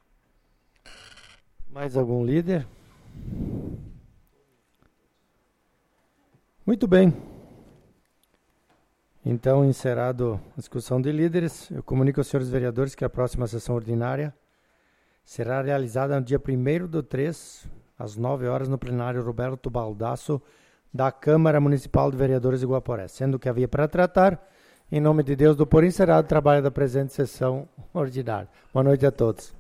Mais algum líder? Muito bem. Então, encerrado a discussão de líderes, eu comunico aos senhores vereadores que a próxima sessão ordinária será realizada no dia 1º/3, às 9 horas, no plenário Roberto Baldasso, da Câmara Municipal de Vereadores de Guaporé. Sendo que havia para tratar, em nome de Deus, dou por encerrado o trabalho da presente sessão ordinária. Boa noite a todos.